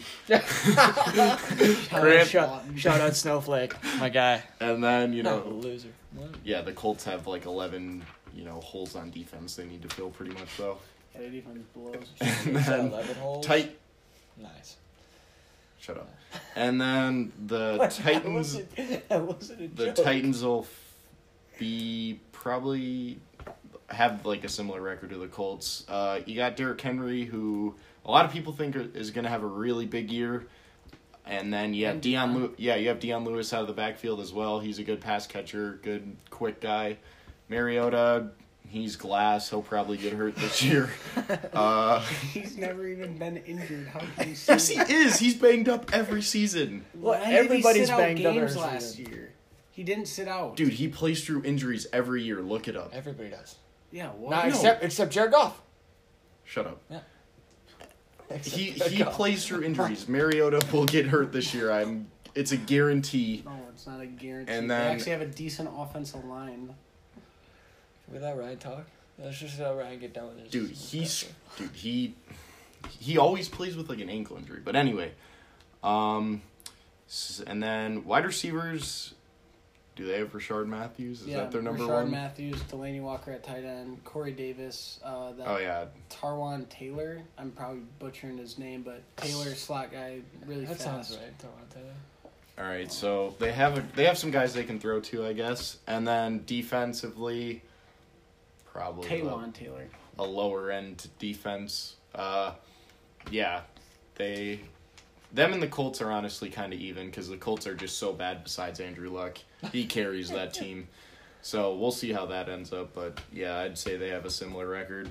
[SPEAKER 3] Grant,
[SPEAKER 5] shout, shout out Snowflake, my guy.
[SPEAKER 3] and then you
[SPEAKER 5] No,
[SPEAKER 3] know,
[SPEAKER 5] loser.
[SPEAKER 3] yeah, the Colts have like eleven, you know, holes on defense they need to fill pretty much though.
[SPEAKER 2] Yeah, they defense blows.
[SPEAKER 3] And
[SPEAKER 5] Is that
[SPEAKER 3] then
[SPEAKER 5] eleven holes?
[SPEAKER 3] tight.
[SPEAKER 5] Nice.
[SPEAKER 3] Shut up. And then the
[SPEAKER 5] That
[SPEAKER 3] Titans.
[SPEAKER 5] wasn't, that wasn't a
[SPEAKER 3] The
[SPEAKER 5] joke.
[SPEAKER 3] Titans will f- be probably have like a similar record to the Colts. Uh, you got Derrick Henry, who a lot of people think are- is going to have a really big year, and then you have
[SPEAKER 2] And
[SPEAKER 3] Deion.
[SPEAKER 2] Deion.
[SPEAKER 3] Lew- yeah, you have Deion Lewis out of the backfield as well. He's a good pass catcher, good quick guy. Mariota, he's glass. He'll probably get hurt this year. Uh,
[SPEAKER 2] He's never even been injured. How can you say
[SPEAKER 3] yes, he is. He's banged up every season.
[SPEAKER 5] Well,
[SPEAKER 2] When did he
[SPEAKER 5] everybody's
[SPEAKER 2] sit out
[SPEAKER 5] banged up
[SPEAKER 2] games
[SPEAKER 5] every
[SPEAKER 2] last
[SPEAKER 5] season.
[SPEAKER 2] year. He didn't sit out.
[SPEAKER 3] Dude, he plays through injuries every year. Look it up.
[SPEAKER 5] Everybody does.
[SPEAKER 2] Yeah, what?
[SPEAKER 5] Not
[SPEAKER 3] No.
[SPEAKER 5] except except Jared Goff.
[SPEAKER 3] Shut up.
[SPEAKER 5] Except
[SPEAKER 3] He
[SPEAKER 5] Jared
[SPEAKER 3] he
[SPEAKER 5] Goff.
[SPEAKER 3] plays through injuries. Mariota will get hurt this year. I'm. It's a guarantee.
[SPEAKER 2] No, it's not a guarantee.
[SPEAKER 3] And
[SPEAKER 2] they
[SPEAKER 3] then-
[SPEAKER 2] actually have a decent offensive line.
[SPEAKER 5] Can we let Ryan talk? Let's just let Ryan get done with this.
[SPEAKER 3] Dude, he's dude he he always plays with like an ankle injury. But anyway, um, s- and then wide receivers. Do they have Rashard Matthews? Is
[SPEAKER 2] yeah,
[SPEAKER 3] that their number
[SPEAKER 2] Rashard
[SPEAKER 3] one?
[SPEAKER 2] Matthews, Delaney Walker at tight end, Corey Davis, uh, that
[SPEAKER 3] Oh yeah,
[SPEAKER 2] Tarwan Taylor. I'm probably butchering his name, but Taylor slot guy, really
[SPEAKER 5] That
[SPEAKER 2] fast.
[SPEAKER 5] sounds right. Toronto.
[SPEAKER 3] all right. So they have a, they have some guys they can throw to, I guess. And then defensively, probably a-
[SPEAKER 2] Taylon Taylor.
[SPEAKER 3] a lower end defense. Uh, yeah, they, them and the Colts are honestly kind of even because the Colts are just so bad. Besides Andrew Luck, he carries that team. So we'll see how that ends up. But yeah, I'd say they have a similar record.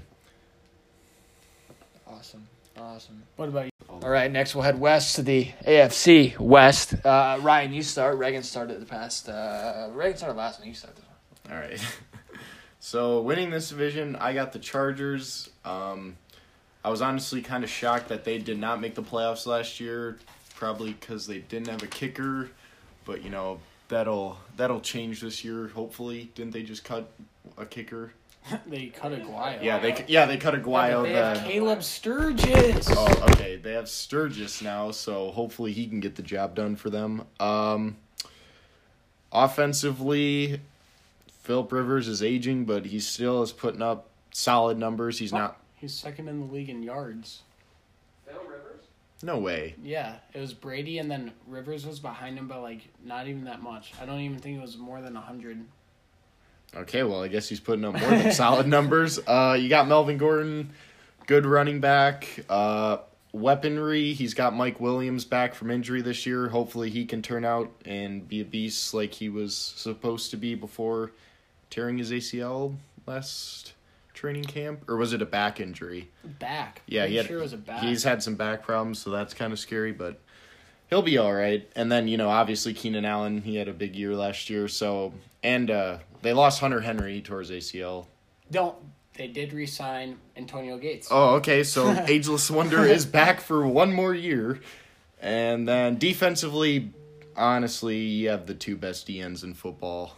[SPEAKER 5] Awesome. Awesome.
[SPEAKER 2] What about you?
[SPEAKER 5] All right, next we'll head west to the A F C West. Uh, Ryan, you start. Reagan started the past. Uh, Reagan started last one. You start this one.
[SPEAKER 3] All right. So winning this division, I got the Chargers. Um, I was honestly kind of shocked that they did not make the playoffs last year, probably because they didn't have a kicker. But you know that'll that'll change this year. Hopefully, didn't they just cut a kicker?
[SPEAKER 2] They cut Aguayo.
[SPEAKER 3] Yeah, they yeah they cut Aguayo.
[SPEAKER 2] They have
[SPEAKER 3] then-
[SPEAKER 2] Caleb Sturgis.
[SPEAKER 3] Oh, okay. They have Sturgis now, so hopefully he can get the job done for them. Um, offensively, Philip Rivers is aging, but he still is putting up solid numbers. He's not.
[SPEAKER 2] He's second in the league in yards.
[SPEAKER 3] No way.
[SPEAKER 2] Yeah, it was Brady, and then Rivers was behind him by like not even that much. I don't even think it was more than a hundred.
[SPEAKER 3] Okay, well, I guess he's putting up more than solid numbers. Uh, you got Melvin Gordon, good running back. Uh, weaponry, he's got Mike Williams back from injury this year. Hopefully he can turn out and be a beast like he was supposed to be before tearing his A C L last training camp, or was it a back injury?
[SPEAKER 2] Back.
[SPEAKER 3] Yeah,
[SPEAKER 2] Pretty
[SPEAKER 3] he had,
[SPEAKER 2] sure it was a back.
[SPEAKER 3] he's had some back problems, so that's kind of scary, but he'll be all right. And then, you know, obviously Keenan Allen, he had a big year last year, so and uh, they lost Hunter Henry, he tore his A C L.
[SPEAKER 2] Don't. They did re-sign Antonio Gates.
[SPEAKER 3] Oh, okay, so Ageless Wonder is back for one more year. And then defensively, honestly, you have the two best D Ns in football.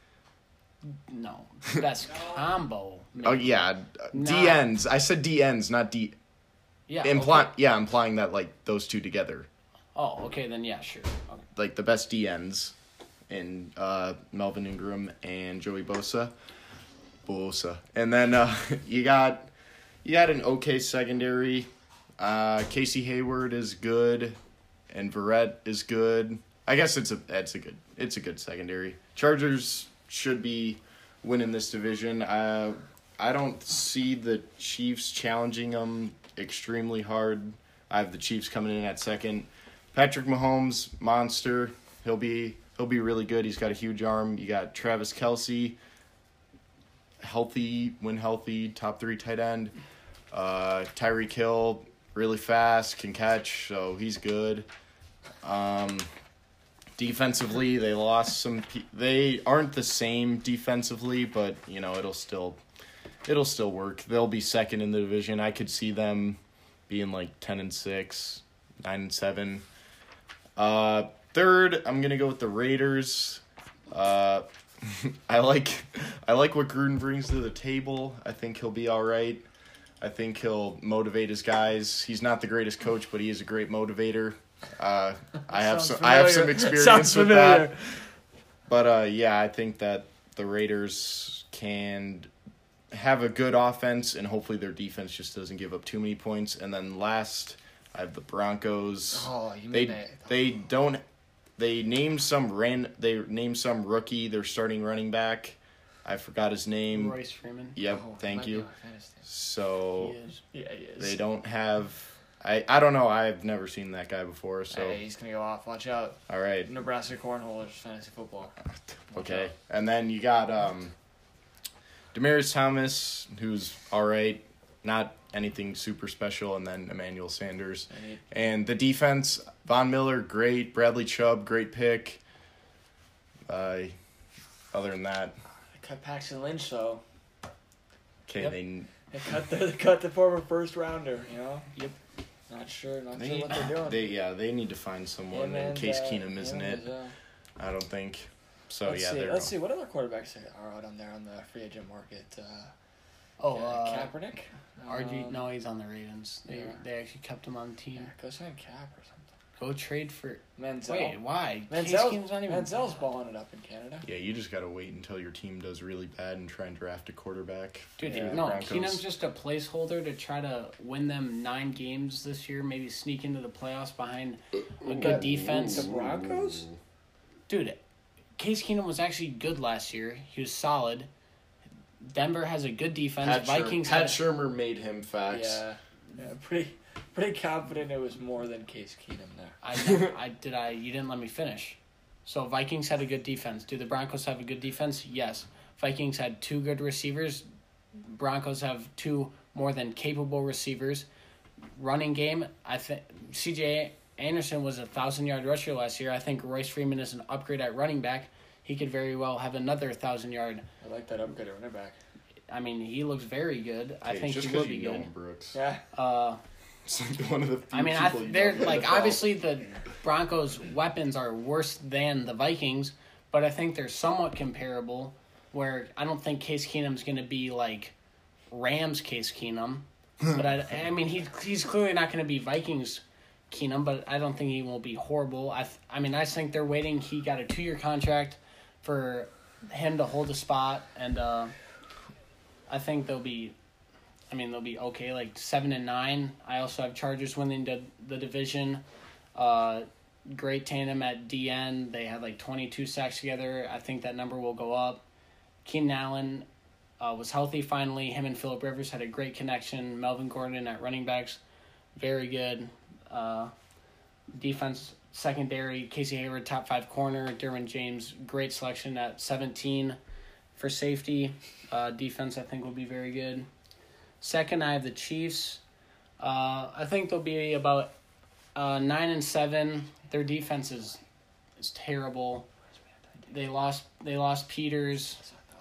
[SPEAKER 2] No, best combo.
[SPEAKER 3] Oh,
[SPEAKER 2] maybe.
[SPEAKER 3] yeah,
[SPEAKER 2] Nah.
[SPEAKER 3] D Ns. I said D Ns, not D...
[SPEAKER 2] Yeah.
[SPEAKER 3] Imply,
[SPEAKER 2] okay.
[SPEAKER 3] Yeah, implying that, like, those two together.
[SPEAKER 2] Oh, okay, then yeah, sure. Okay.
[SPEAKER 3] Like, the best D Ns in uh, Melvin Ingram and Joey Bosa. Bosa. And then uh, you got you got an okay secondary. Uh, Casey Hayward is good, and Verrett is good. I guess it's a it's a good it's a good secondary. Chargers should be winning this division. Uh, I don't see the Chiefs challenging them extremely hard. I have the Chiefs coming in at second. Patrick Mahomes, monster. He'll be he'll be really good. He's got a huge arm. You got Travis Kelce, healthy, when healthy, top three tight end. Uh, Tyreek Hill, really fast, can catch, so he's good. Um, defensively, they lost some. Pe- they aren't the same defensively, but you know it'll still, it'll still work. They'll be second in the division. I could see them being like ten and six, nine and seven. Uh, third, I'm gonna go with the Raiders. Uh, I like, I like what Gruden brings to the table. I think he'll be all right. I think he'll motivate his guys. He's not the greatest coach, but he is a great motivator. Uh, I have some, I have some experience
[SPEAKER 5] Sounds
[SPEAKER 3] with
[SPEAKER 5] familiar.
[SPEAKER 3] that. But uh, yeah, I think that the Raiders can have a good offense, and hopefully their defense just doesn't give up too many points. And then last, I have the Broncos.
[SPEAKER 5] Oh, you
[SPEAKER 3] They
[SPEAKER 5] mean that?
[SPEAKER 3] they don't they named some ran they named some rookie their starting running back. I forgot his name.
[SPEAKER 2] Royce Freeman.
[SPEAKER 3] Yep,
[SPEAKER 5] Oh,
[SPEAKER 3] thank
[SPEAKER 5] might be
[SPEAKER 3] you.
[SPEAKER 5] on my fantasy team.
[SPEAKER 3] So
[SPEAKER 2] He is.
[SPEAKER 5] Yeah, he is.
[SPEAKER 3] they don't have. I, I don't know. I've never seen that guy before. So
[SPEAKER 5] Hey, he's gonna go off. Watch out.
[SPEAKER 3] all right,
[SPEAKER 5] Nebraska Cornholers fantasy football. Watch
[SPEAKER 3] okay.
[SPEAKER 5] out.
[SPEAKER 3] And then you got um, Demaryius Thomas, who's all right, not anything super special, and then Emmanuel Sanders.
[SPEAKER 5] And he-
[SPEAKER 3] And the defense, Von Miller, great. Bradley Chubb, great pick. Uh, other than that,
[SPEAKER 5] They cut Paxton Lynch though.
[SPEAKER 3] okay,
[SPEAKER 5] Yep.
[SPEAKER 3] they
[SPEAKER 5] They cut the they cut the former first rounder. You know.
[SPEAKER 2] Yep.
[SPEAKER 5] Not sure. Not
[SPEAKER 3] they,
[SPEAKER 5] sure what they're doing.
[SPEAKER 3] they yeah they need to find someone.
[SPEAKER 5] Him
[SPEAKER 3] and
[SPEAKER 5] and,
[SPEAKER 3] Case
[SPEAKER 5] uh,
[SPEAKER 3] Keenum isn't
[SPEAKER 5] him
[SPEAKER 3] it?
[SPEAKER 5] is, uh,
[SPEAKER 3] I don't think. So
[SPEAKER 5] let's
[SPEAKER 3] yeah,
[SPEAKER 5] see.
[SPEAKER 3] they're
[SPEAKER 5] Let's see what other quarterbacks are out on there on the free agent market. Uh,
[SPEAKER 2] Oh,
[SPEAKER 5] uh,
[SPEAKER 2] uh,
[SPEAKER 5] Kaepernick.
[SPEAKER 2] R G.
[SPEAKER 5] Um,
[SPEAKER 2] No, he's on the Ravens. They
[SPEAKER 5] yeah.
[SPEAKER 2] they actually kept him on the team.
[SPEAKER 5] Yeah, go sign Cap or something.
[SPEAKER 2] Go trade for.
[SPEAKER 5] Menzel.
[SPEAKER 2] Wait, why? Case
[SPEAKER 5] Manziel's,
[SPEAKER 2] Keenum's not even.
[SPEAKER 5] Manziel's balling it up in Canada.
[SPEAKER 3] Yeah, you just gotta wait until your team does really bad and try and draft a quarterback.
[SPEAKER 2] Dude,
[SPEAKER 5] Yeah.
[SPEAKER 2] no,
[SPEAKER 3] Broncos.
[SPEAKER 2] Keenum's just a placeholder to try to win them nine games this year, maybe sneak into the playoffs behind a good defense.
[SPEAKER 5] The Broncos?
[SPEAKER 2] Dude, Case Keenum was actually good last year. He was solid. Denver has a good defense.
[SPEAKER 3] Pat,
[SPEAKER 2] Vikings
[SPEAKER 3] Shermer, Pat
[SPEAKER 2] had,
[SPEAKER 3] Shermer made him facts.
[SPEAKER 5] Yeah, yeah, pretty pretty confident it was more than Case Keenum there.
[SPEAKER 2] I, never- I did I you didn't let me finish. So Vikings had a good defense. Do the Broncos have a good defense? Yes. Vikings had two good receivers. Broncos have two more than capable receivers. Running game, I think C J Anderson was a thousand yard rusher last year. I think Royce Freeman is an upgrade at running back. He could very well have another thousand yard.
[SPEAKER 5] I like that upgrade at running back.
[SPEAKER 2] I mean, he looks very good. I
[SPEAKER 3] Hey,
[SPEAKER 2] think
[SPEAKER 3] just
[SPEAKER 2] he will
[SPEAKER 3] because
[SPEAKER 2] be
[SPEAKER 3] you know
[SPEAKER 2] good.
[SPEAKER 3] him, Brooks.
[SPEAKER 5] Yeah,
[SPEAKER 2] Uh,
[SPEAKER 3] It's like one of the few
[SPEAKER 2] I mean, I,
[SPEAKER 3] people you
[SPEAKER 2] they're
[SPEAKER 3] know in the
[SPEAKER 2] like
[SPEAKER 3] N F L.
[SPEAKER 2] obviously the Broncos' weapons are worse than the Vikings, but I think they're somewhat comparable. Where I don't think Case Keenum's going to be like Rams Case Keenum, but I, I mean he's he's clearly not going to be Vikings Keenum, but I don't think he will be horrible. I th- I mean I just think they're waiting. He got a two year contract for him to hold a spot, and uh, I think they'll be. I mean, they'll be okay, like seven and nine. I also have Chargers winning the, the division. Uh, great tandem at D N. They had like twenty-two sacks together. I think that number will go up. Keenan Allen uh, was healthy finally. Him and Phillip Rivers had a great connection. Melvin Gordon at running backs, very good. Uh, defense, secondary, Casey Hayward, top five corner. Derwin James, great selection at seventeen. for safety. Uh, defense, I think, will be very good. Second, I have the Chiefs. Uh, I think they'll be about uh, nine and seven. Their defense is is terrible. They lost. They lost Peters.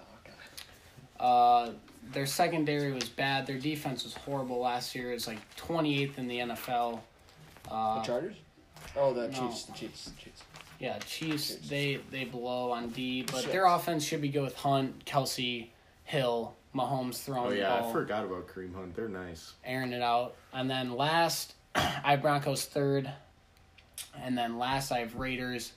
[SPEAKER 2] Uh, their secondary was bad. Their defense was horrible last year. It's like twenty-eighth in the N F L. Uh,
[SPEAKER 5] The Chargers? Oh, the
[SPEAKER 2] no.
[SPEAKER 5] Chiefs. The Chiefs. The Chiefs.
[SPEAKER 2] Yeah, Chiefs,
[SPEAKER 5] Chiefs.
[SPEAKER 2] they they blow on D, but
[SPEAKER 5] Shit.
[SPEAKER 2] their offense should be good with Hunt, Kelsey, Hill, Mahomes throwing
[SPEAKER 3] Oh
[SPEAKER 2] the
[SPEAKER 3] yeah,
[SPEAKER 2] ball,
[SPEAKER 3] I forgot about Kareem Hunt. They're nice.
[SPEAKER 2] airing it out. And then last, I have Broncos third. And then last, I have Raiders.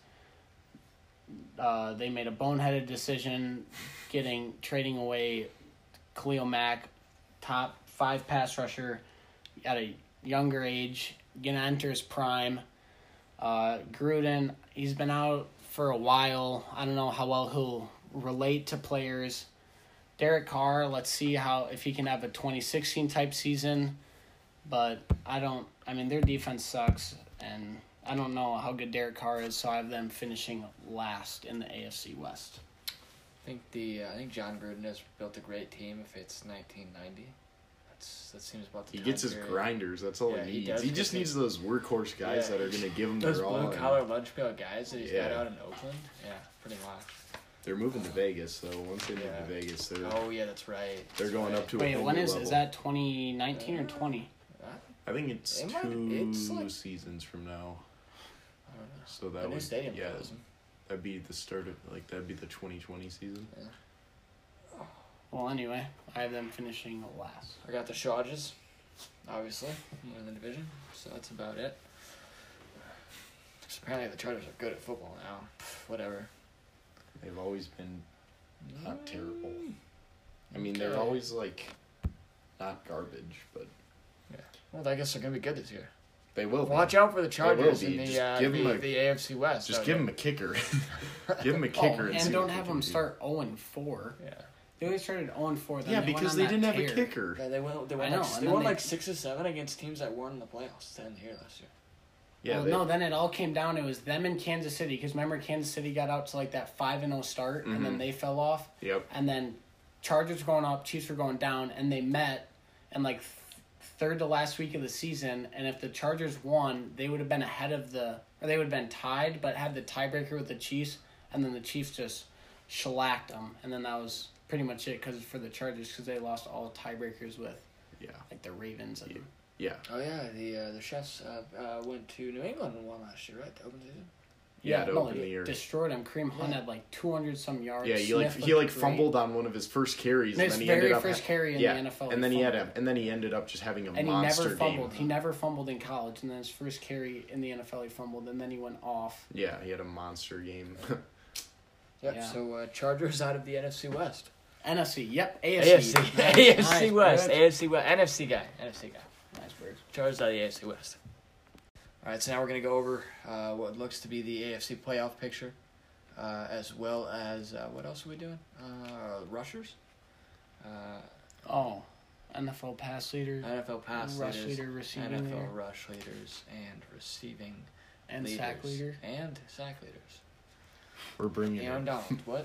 [SPEAKER 2] Uh, they made a boneheaded decision getting trading away Khalil Mack, top five pass rusher at a younger age, gonna enter his prime. Uh, Gruden, he's been out for a while. I don't know how well he'll relate to players. Derek Carr, let's see how if he can have a twenty sixteen type season. But I don't. I mean, their defense sucks, and I don't know how good Derek Carr is. So I have them finishing last in the A F C West.
[SPEAKER 5] I think the uh, I think John Gruden has built a great team. If it's nineteen ninety, that's that seems about the
[SPEAKER 3] He
[SPEAKER 5] time
[SPEAKER 3] gets his
[SPEAKER 5] period.
[SPEAKER 3] grinders. That's all
[SPEAKER 5] Yeah,
[SPEAKER 3] he
[SPEAKER 5] he
[SPEAKER 3] needs.
[SPEAKER 5] does
[SPEAKER 3] He,
[SPEAKER 5] get
[SPEAKER 3] just
[SPEAKER 5] his-
[SPEAKER 3] needs those workhorse guys
[SPEAKER 5] Yeah,
[SPEAKER 3] that are going to give him
[SPEAKER 5] Those
[SPEAKER 3] their all.
[SPEAKER 5] blue
[SPEAKER 3] and
[SPEAKER 5] collar lunch pail guys that he's got
[SPEAKER 3] Yeah.
[SPEAKER 5] out in Oakland. Yeah, pretty much.
[SPEAKER 3] They're moving to Vegas, so once they move
[SPEAKER 5] Yeah.
[SPEAKER 3] to Vegas, they're
[SPEAKER 5] Oh yeah, that's right.
[SPEAKER 3] they're
[SPEAKER 5] That's
[SPEAKER 3] going
[SPEAKER 5] right.
[SPEAKER 3] up to a
[SPEAKER 2] Wait,
[SPEAKER 3] whole
[SPEAKER 2] when
[SPEAKER 3] new
[SPEAKER 2] is
[SPEAKER 3] level.
[SPEAKER 2] is that twenty nineteen or twenty?
[SPEAKER 3] I think it's
[SPEAKER 5] It might-
[SPEAKER 3] two
[SPEAKER 5] it's like-
[SPEAKER 3] seasons from now.
[SPEAKER 5] I don't know.
[SPEAKER 3] So
[SPEAKER 5] The
[SPEAKER 3] that
[SPEAKER 5] new
[SPEAKER 3] would
[SPEAKER 5] stadium
[SPEAKER 3] yeah,
[SPEAKER 5] closing.
[SPEAKER 3] that'd be the start of like that'd be the twenty twenty season.
[SPEAKER 2] Well, anyway, I have them finishing last.
[SPEAKER 5] I got the Chargers, obviously, winning the division. So that's about it. 'Cause apparently the Chargers are good at football now. Pff, whatever.
[SPEAKER 3] They've always been not terrible. I mean, they're
[SPEAKER 5] Okay.
[SPEAKER 3] always like not garbage, but
[SPEAKER 5] Well, I guess they're gonna be good this year.
[SPEAKER 3] they will. be.
[SPEAKER 5] Watch out for the Chargers
[SPEAKER 3] be.
[SPEAKER 5] in the
[SPEAKER 3] Just
[SPEAKER 5] uh,
[SPEAKER 3] give
[SPEAKER 5] the,
[SPEAKER 3] 'em a-
[SPEAKER 5] the A F C West.
[SPEAKER 3] Just
[SPEAKER 5] Oh,
[SPEAKER 3] give
[SPEAKER 5] yeah.
[SPEAKER 3] him a kicker. give him a
[SPEAKER 2] Oh,
[SPEAKER 3] kicker and,
[SPEAKER 2] and
[SPEAKER 3] see
[SPEAKER 2] don't
[SPEAKER 3] what they
[SPEAKER 2] have
[SPEAKER 3] can
[SPEAKER 2] them
[SPEAKER 3] do.
[SPEAKER 2] start zero and four.
[SPEAKER 5] Yeah.
[SPEAKER 2] They always started zero and four. Then
[SPEAKER 3] Yeah,
[SPEAKER 2] they went
[SPEAKER 3] because
[SPEAKER 2] on
[SPEAKER 3] they
[SPEAKER 2] that
[SPEAKER 3] didn't have a
[SPEAKER 2] tear.
[SPEAKER 3] kicker.
[SPEAKER 5] Yeah, they went. They
[SPEAKER 2] I
[SPEAKER 5] won.
[SPEAKER 2] know,
[SPEAKER 5] like,
[SPEAKER 2] and
[SPEAKER 5] they
[SPEAKER 2] then
[SPEAKER 5] won
[SPEAKER 2] they-
[SPEAKER 5] like six or seven against teams that weren't in the playoffs to end the year last year.
[SPEAKER 3] Yeah,
[SPEAKER 2] well,
[SPEAKER 3] they,
[SPEAKER 2] no, then it all came down. It was them in Kansas City because remember Kansas City got out to like that five and zero start, and then
[SPEAKER 3] Mhm.
[SPEAKER 2] they fell off,
[SPEAKER 3] Yep.
[SPEAKER 2] and then Chargers were going up, Chiefs were going down, and they met, and like th- third to last week of the season, and if the Chargers won, they would have been ahead of the, or they would have been tied, but had the tiebreaker with the Chiefs, and then the Chiefs just shellacked them, and then that was pretty much it because for the Chargers because they lost all tiebreakers with
[SPEAKER 3] Yeah.
[SPEAKER 2] like the Ravens and.
[SPEAKER 3] Yeah.
[SPEAKER 5] Oh yeah, the uh, the Chefs uh, uh, went to New England and won last year, right? The open season.
[SPEAKER 3] Yeah, to
[SPEAKER 2] no,
[SPEAKER 3] open
[SPEAKER 2] it
[SPEAKER 3] the year.
[SPEAKER 2] destroyed him. Kareem Hunt
[SPEAKER 5] Yeah.
[SPEAKER 2] had like two hundred some yards.
[SPEAKER 3] Yeah, he like
[SPEAKER 2] Smith
[SPEAKER 3] he
[SPEAKER 2] looked
[SPEAKER 3] like
[SPEAKER 2] great.
[SPEAKER 3] fumbled on one of his first carries,
[SPEAKER 2] His
[SPEAKER 3] and then he
[SPEAKER 2] very
[SPEAKER 3] ended up
[SPEAKER 2] first carry in
[SPEAKER 3] yeah,
[SPEAKER 2] the N F L.
[SPEAKER 3] and then he had a,
[SPEAKER 2] fumbled.
[SPEAKER 3] and then he ended up just having a
[SPEAKER 2] and he
[SPEAKER 3] monster
[SPEAKER 2] never fumbled.
[SPEAKER 3] game.
[SPEAKER 2] He never fumbled in college, and then his first carry in the N F L he fumbled, and then he went off.
[SPEAKER 3] Yeah, he had a monster game.
[SPEAKER 5] Yep.
[SPEAKER 2] Yeah.
[SPEAKER 5] So uh, Chargers out of the N F C West.
[SPEAKER 2] N F C, yep,
[SPEAKER 5] A
[SPEAKER 2] A
[SPEAKER 5] F
[SPEAKER 2] F
[SPEAKER 5] C,
[SPEAKER 2] C, Nice,
[SPEAKER 5] A F C
[SPEAKER 2] nice,
[SPEAKER 5] West,
[SPEAKER 2] birds.
[SPEAKER 5] A F C West, N F C guy, N F C guy.
[SPEAKER 2] Nice birds.
[SPEAKER 5] Chargers out of the A F C West. All right, so now we're gonna go over uh, what looks to be the A F C playoff picture, uh, as well as uh, what else are we doing? Uh, rushers, uh,
[SPEAKER 2] Oh, N F L pass leader,
[SPEAKER 5] N F L pass
[SPEAKER 2] rush
[SPEAKER 5] leaders,
[SPEAKER 2] leader, receiving
[SPEAKER 5] N F L
[SPEAKER 2] leader,
[SPEAKER 5] rush leaders, and receiving
[SPEAKER 2] and
[SPEAKER 5] leaders.
[SPEAKER 2] sack leader.
[SPEAKER 5] and sack leaders.
[SPEAKER 3] We're bringing
[SPEAKER 5] Aaron
[SPEAKER 3] it.
[SPEAKER 5] Donald, what?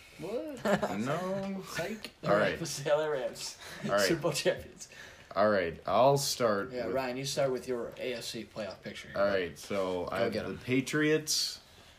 [SPEAKER 2] What?
[SPEAKER 3] No.
[SPEAKER 2] Psych.
[SPEAKER 3] All right.
[SPEAKER 5] The L A Rams,
[SPEAKER 3] All right.
[SPEAKER 5] Super Bowl champions.
[SPEAKER 3] All right. I'll start.
[SPEAKER 5] Yeah,
[SPEAKER 3] with-
[SPEAKER 5] Ryan, you start with your A F C playoff picture.
[SPEAKER 3] All right. So I
[SPEAKER 5] Go
[SPEAKER 3] have
[SPEAKER 5] get
[SPEAKER 3] the
[SPEAKER 5] 'em.
[SPEAKER 3] Patriots,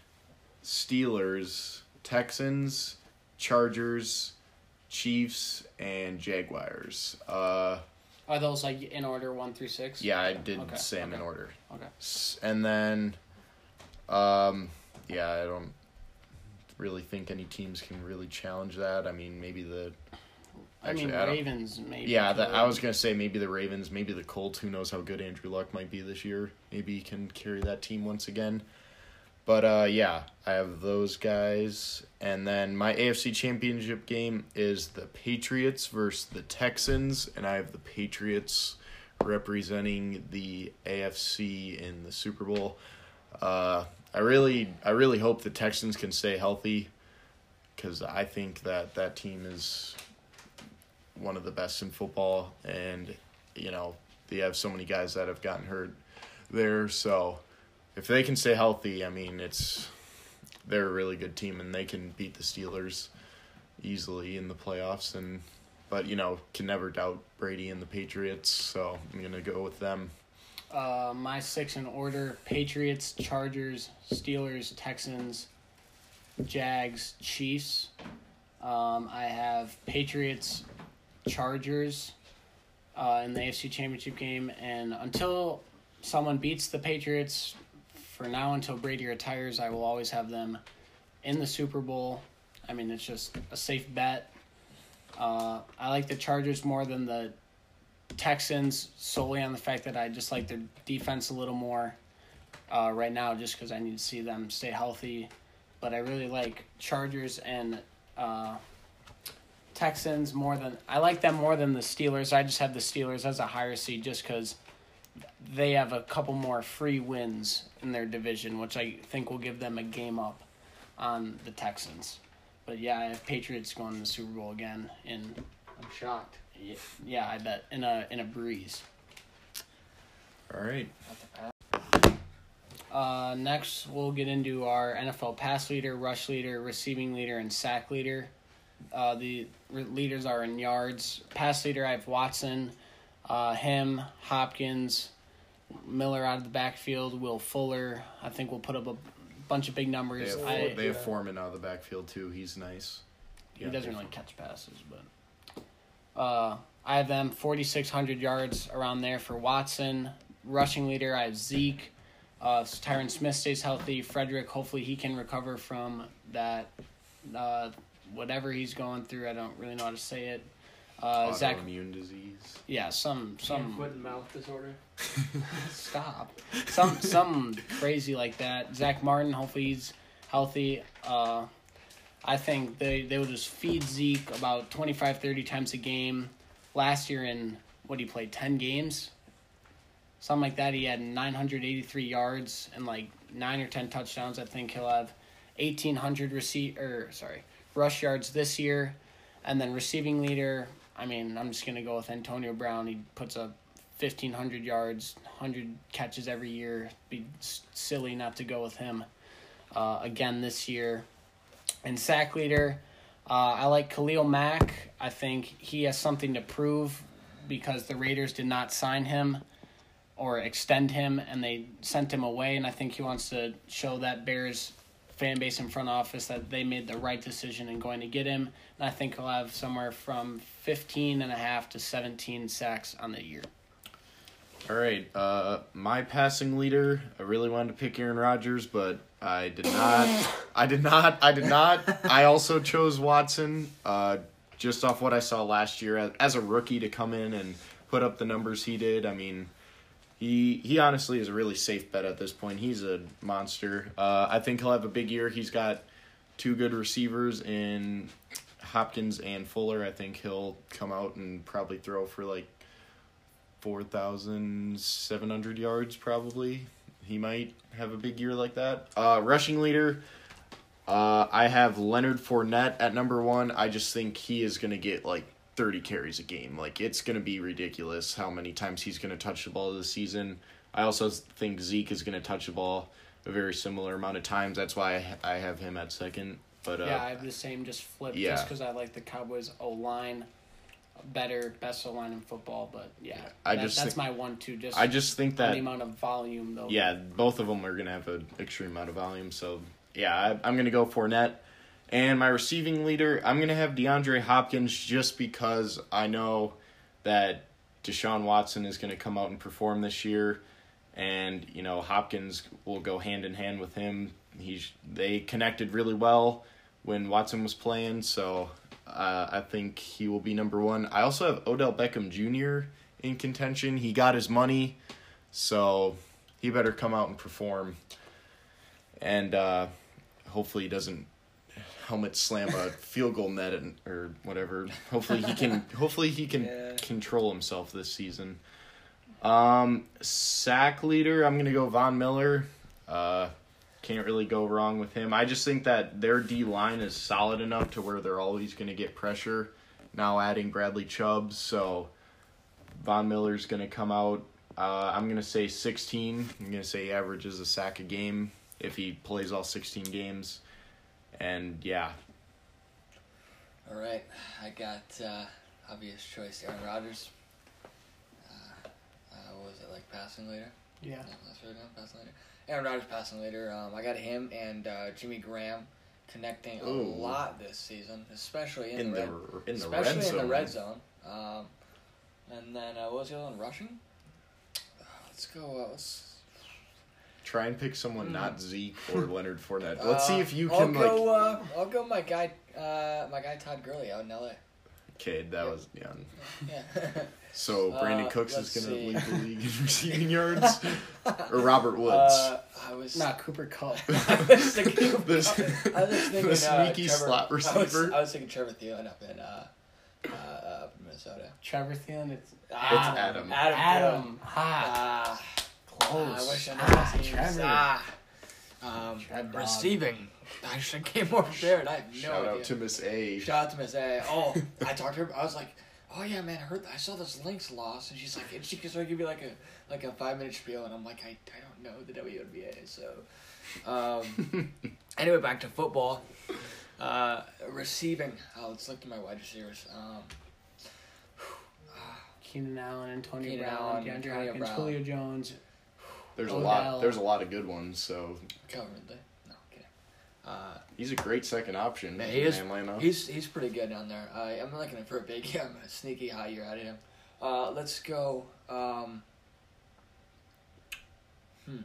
[SPEAKER 3] Steelers, Texans, Chargers, Chiefs, and Jaguars. Uh,
[SPEAKER 2] Are those like in order one through six?
[SPEAKER 3] yeah, I did
[SPEAKER 2] Okay,
[SPEAKER 3] say them in
[SPEAKER 2] okay.
[SPEAKER 3] order.
[SPEAKER 2] Okay.
[SPEAKER 3] S- And then, um, yeah, I don't really think any teams can really challenge that. I mean, maybe the.
[SPEAKER 2] I mean,
[SPEAKER 3] Actually, I don't-
[SPEAKER 2] Ravens maybe.
[SPEAKER 3] Yeah,
[SPEAKER 2] could.
[SPEAKER 3] that, I was gonna say maybe the Ravens, maybe the Colts. Who knows how good Andrew Luck might be this year? Maybe he can carry that team once again. But uh, yeah, I have those guys, and then my A F C Championship game is the Patriots versus the Texans, and I have the Patriots representing the A F C in the Super Bowl. Uh, I really, I really hope the Texans can stay healthy, because I think that that team is one of the best in football, and you know they have so many guys that have gotten hurt there. So if they can stay healthy, I mean it's they're a really good team, and they can beat the Steelers easily in the playoffs, and but you know can never doubt Brady and the Patriots, so I'm gonna go with them.
[SPEAKER 2] Uh, my six in order: Patriots, Chargers, Steelers, Texans, Jags, Chiefs. Um, I have Patriots, Chargers uh, in the A F C Championship game, and until someone beats the Patriots, for now until Brady retires, I will always have them in the Super Bowl. I mean, it's just a safe bet. Uh, I like the Chargers more than the Texans solely on the fact that I just like their defense a little more uh, right now just because I need to see them stay healthy. But I really like Chargers and uh, Texans more than – I like them more than the Steelers. I just have the Steelers as a higher seed just because they have a couple more free wins in their division, which I think will give them a game up on the Texans. But, yeah, I have Patriots going to the Super Bowl again. In,
[SPEAKER 1] I'm shocked.
[SPEAKER 2] yeah, yeah, I bet, in a in a breeze.
[SPEAKER 3] All right.
[SPEAKER 2] Uh, next, we'll get into our N F L pass leader, rush leader, receiving leader, and sack leader. Uh, the re- leaders are in yards. Pass leader, I have Watson, uh, him, Hopkins, Miller out of the backfield, Will Fuller. I think we'll put up a bunch of big
[SPEAKER 3] They
[SPEAKER 2] numbers.
[SPEAKER 3] have,
[SPEAKER 2] I,
[SPEAKER 3] they have Foreman out of the backfield too. He's nice.
[SPEAKER 2] he doesn't really catch passes, but uh, I have them forty-six hundred yards around there for Watson. Rushing leader, I have Zeke. Uh, Tyron Smith stays healthy. Frederick, hopefully he can recover from that, uh, whatever he's going through. I don't really know how to say it. Uh, Zach,
[SPEAKER 3] Autoimmune disease.
[SPEAKER 2] yeah, some some
[SPEAKER 1] Foot and mouth disorder.
[SPEAKER 2] stop, some some crazy like that. Zach Martin, hopefully he's healthy. Uh, I think they they will just feed Zeke about twenty-five, thirty times a game. Last year in what he played ten games. Something like that. He had nine hundred eighty-three yards and like nine or ten touchdowns. I think he'll have eighteen hundred receive or sorry rush yards this year, and then receiving leader. I mean, I'm just gonna go with Antonio Brown. He puts up fifteen hundred yards, one hundred catches every year. Be silly not to go with him uh, again this year. And sack leader, uh, I like Khalil Mack. I think he has something to prove because the Raiders did not sign him or extend him, and they sent him away, and I think he wants to show that Bears fan base and front office that they made the right decision in going to get him, and I think he'll have somewhere from fifteen and a half to seventeen sacks on the year.
[SPEAKER 3] All right. Uh, my passing leader, I really wanted to pick Aaron Rodgers, but I did not. I did not. I did not. I also chose Watson, uh, just off what I saw last year as, as a rookie to come in and put up the numbers he did. I mean, He he honestly is a really safe bet at this point. He's a monster. Uh, I think he'll have a big year. He's got two good receivers in Hopkins and Fuller. I think he'll come out and probably throw for like four thousand seven hundred yards probably. He might have a big year like that. Uh, rushing leader, uh, I have Leonard Fournette at number one. I just think he is going to get like thirty carries a game. Like, it's going to be ridiculous how many times he's going to touch the ball this season. I also think Zeke is going to touch the ball a very similar amount of times. That's why I, ha- I have him at second. But uh,
[SPEAKER 2] yeah, I have the same, just flipped,
[SPEAKER 3] yeah.
[SPEAKER 2] just because I like the Cowboys O-line better, best O-line in football. But, yeah,
[SPEAKER 3] I
[SPEAKER 2] that,
[SPEAKER 3] just
[SPEAKER 2] that's
[SPEAKER 3] think,
[SPEAKER 2] my one, two. Just,
[SPEAKER 3] I just think that,
[SPEAKER 2] the amount of volume, though.
[SPEAKER 3] yeah, both of them are going to have an extreme amount of volume. So, yeah, I, I'm going to go Fournette. And my receiving leader, I'm going to have DeAndre Hopkins just because I know that Deshaun Watson is going to come out and perform this year. And, you know, Hopkins will go hand in hand with him. He's They connected really well when Watson was playing, so uh, I think he will be number one. I also have Odell Beckham Junior in contention. He got his money, so he better come out and perform. And uh, hopefully he doesn't helmet slam a field goal net and, or whatever. Hopefully he can. Hopefully he can
[SPEAKER 1] Yeah.
[SPEAKER 3] control himself this season. Um, sack leader, I'm gonna go Von Miller. Uh, can't really go wrong with him. I just think that their D line is solid enough to where they're always gonna get pressure. Now adding Bradley Chubb, so Von Miller's gonna come out. Uh, I'm gonna say sixteen. I'm gonna say he averages a sack a game if he plays all sixteen games. And, yeah.
[SPEAKER 5] All right, I got uh, obvious choice. Aaron Rodgers. Uh, uh, what was it like? Passing later.
[SPEAKER 2] Yeah.
[SPEAKER 5] No, that's right now. Passing later. Aaron Rodgers passing later. Um, I got him and uh, Jimmy Graham connecting a
[SPEAKER 6] Ooh.
[SPEAKER 5] lot this season, especially in,
[SPEAKER 6] In
[SPEAKER 5] the
[SPEAKER 6] the
[SPEAKER 5] red,
[SPEAKER 6] in the
[SPEAKER 5] especially
[SPEAKER 6] red zone.
[SPEAKER 5] in the red zone. Um, and then uh, what was the other one? Rushing. Uh, let's go. Uh, let's.
[SPEAKER 6] Try and pick someone
[SPEAKER 5] Hmm.
[SPEAKER 6] not Zeke or Leonard Fournette. Let's see
[SPEAKER 5] Uh,
[SPEAKER 6] if you
[SPEAKER 5] I'll
[SPEAKER 6] can
[SPEAKER 5] go,
[SPEAKER 6] like.
[SPEAKER 5] Uh, I'll go. My guy. Uh, my guy Todd Gurley out in L A.
[SPEAKER 6] Okay, that was young.
[SPEAKER 5] Yeah.
[SPEAKER 6] So Brandon
[SPEAKER 5] Uh,
[SPEAKER 6] Cooks is
[SPEAKER 5] let's
[SPEAKER 6] gonna
[SPEAKER 5] see.
[SPEAKER 6] lead the league in receiving yards, or Robert Woods.
[SPEAKER 5] Uh, I was.
[SPEAKER 2] Not Cooper Cup.
[SPEAKER 5] I was thinking.
[SPEAKER 6] The-
[SPEAKER 5] I was thinking.
[SPEAKER 6] the
[SPEAKER 5] uh,
[SPEAKER 6] sneaky
[SPEAKER 5] Trevor,
[SPEAKER 6] slot
[SPEAKER 5] I was,
[SPEAKER 6] receiver.
[SPEAKER 5] I was thinking Trevor Thielen up in uh, uh, up in Minnesota.
[SPEAKER 2] Trevor Thielen. It's
[SPEAKER 5] Ah,
[SPEAKER 6] Adam.
[SPEAKER 5] Adam.
[SPEAKER 2] Adam.
[SPEAKER 5] Thielen.
[SPEAKER 2] Ha.
[SPEAKER 5] Ah,
[SPEAKER 2] Close.
[SPEAKER 5] I wish I knew
[SPEAKER 2] Ah,
[SPEAKER 5] his teams.
[SPEAKER 2] Trevor.
[SPEAKER 5] Ah. Um,
[SPEAKER 2] Trev dog.
[SPEAKER 5] receiving. I should have came more prepared. I have no
[SPEAKER 6] Shout
[SPEAKER 5] idea.
[SPEAKER 6] out to Miss A.
[SPEAKER 5] Shout out to Miss A. Oh, I talked to her. I was like, "Oh yeah, man, I heard. I saw this Lynx loss," and she's like, and she started giving me like a like a five minute spiel, and I'm like, I, I don't know the W N B A, so. Um, anyway, back to football. Uh, receiving. Oh, let's look to my wide receivers. Um,
[SPEAKER 2] Keenan Allen, Antonio
[SPEAKER 5] Keenan
[SPEAKER 2] Brown,
[SPEAKER 5] Allen,
[SPEAKER 2] DeAndre
[SPEAKER 5] Antonio
[SPEAKER 2] Hopkins,
[SPEAKER 5] Brown.
[SPEAKER 2] Julio Jones.
[SPEAKER 6] There's a
[SPEAKER 2] Odell.
[SPEAKER 6] lot. There's a lot of good ones. So
[SPEAKER 5] currently, no kidding. Uh,
[SPEAKER 6] he's a great second option.
[SPEAKER 5] Yeah, he
[SPEAKER 6] in
[SPEAKER 5] is.
[SPEAKER 6] Atlanta.
[SPEAKER 5] He's he's pretty good down there. I I'm looking for a big, I'm a sneaky high year out of him. Uh, let's go. Um, hmm.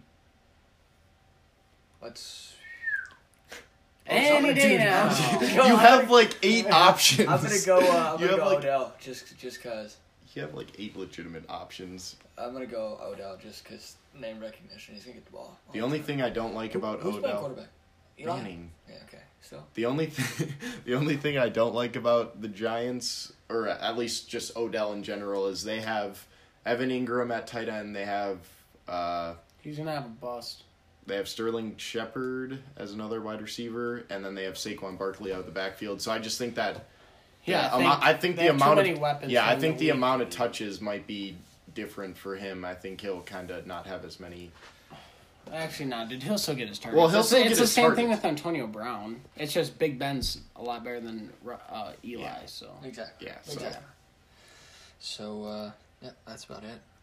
[SPEAKER 5] Let's.
[SPEAKER 2] Any day now.
[SPEAKER 6] You have like eight options.
[SPEAKER 5] I'm gonna go. Uh, I'm
[SPEAKER 6] You
[SPEAKER 5] gonna
[SPEAKER 6] have,
[SPEAKER 5] go
[SPEAKER 6] like-
[SPEAKER 5] Odell just just cause.
[SPEAKER 6] You have like eight legitimate options.
[SPEAKER 5] I'm gonna go Odell just cause name recognition. He's gonna get the ball. all
[SPEAKER 6] The
[SPEAKER 5] the
[SPEAKER 6] only
[SPEAKER 5] time.
[SPEAKER 6] thing I don't like
[SPEAKER 5] Who-
[SPEAKER 6] about
[SPEAKER 5] who's playing
[SPEAKER 6] Odell,
[SPEAKER 5] quarterback? Eli?
[SPEAKER 6] Manning.
[SPEAKER 5] Yeah. Okay. So.
[SPEAKER 6] The only thing, the only thing I don't like about the Giants, or at least just Odell in general, is they have Evan Ingram at tight end. They have uh,
[SPEAKER 2] He's gonna have a bust.
[SPEAKER 6] they have Sterling Shepard as another wide receiver, and then they have Saquon Barkley out of the backfield. So I just think that
[SPEAKER 2] Yeah,
[SPEAKER 6] yeah, amo- I think
[SPEAKER 2] they
[SPEAKER 6] the
[SPEAKER 2] have too
[SPEAKER 6] amount
[SPEAKER 2] many
[SPEAKER 6] of
[SPEAKER 2] weapons
[SPEAKER 6] yeah, I
[SPEAKER 2] in
[SPEAKER 6] think
[SPEAKER 2] the
[SPEAKER 6] the
[SPEAKER 2] league.
[SPEAKER 6] amount of touches might be different for him. I think he'll kind of not have as many.
[SPEAKER 2] Actually, not, dude. He'll still get his targets.
[SPEAKER 6] Well, he'll
[SPEAKER 2] it's,
[SPEAKER 6] still
[SPEAKER 2] it's
[SPEAKER 6] get
[SPEAKER 2] the
[SPEAKER 6] his
[SPEAKER 2] same thing
[SPEAKER 6] targets.
[SPEAKER 2] with Antonio Brown. It's just Big Ben's a lot better than uh, Eli.
[SPEAKER 6] Yeah.
[SPEAKER 2] So
[SPEAKER 5] Exactly.
[SPEAKER 6] Yeah, so
[SPEAKER 5] Exactly. So uh, yeah, that's about it.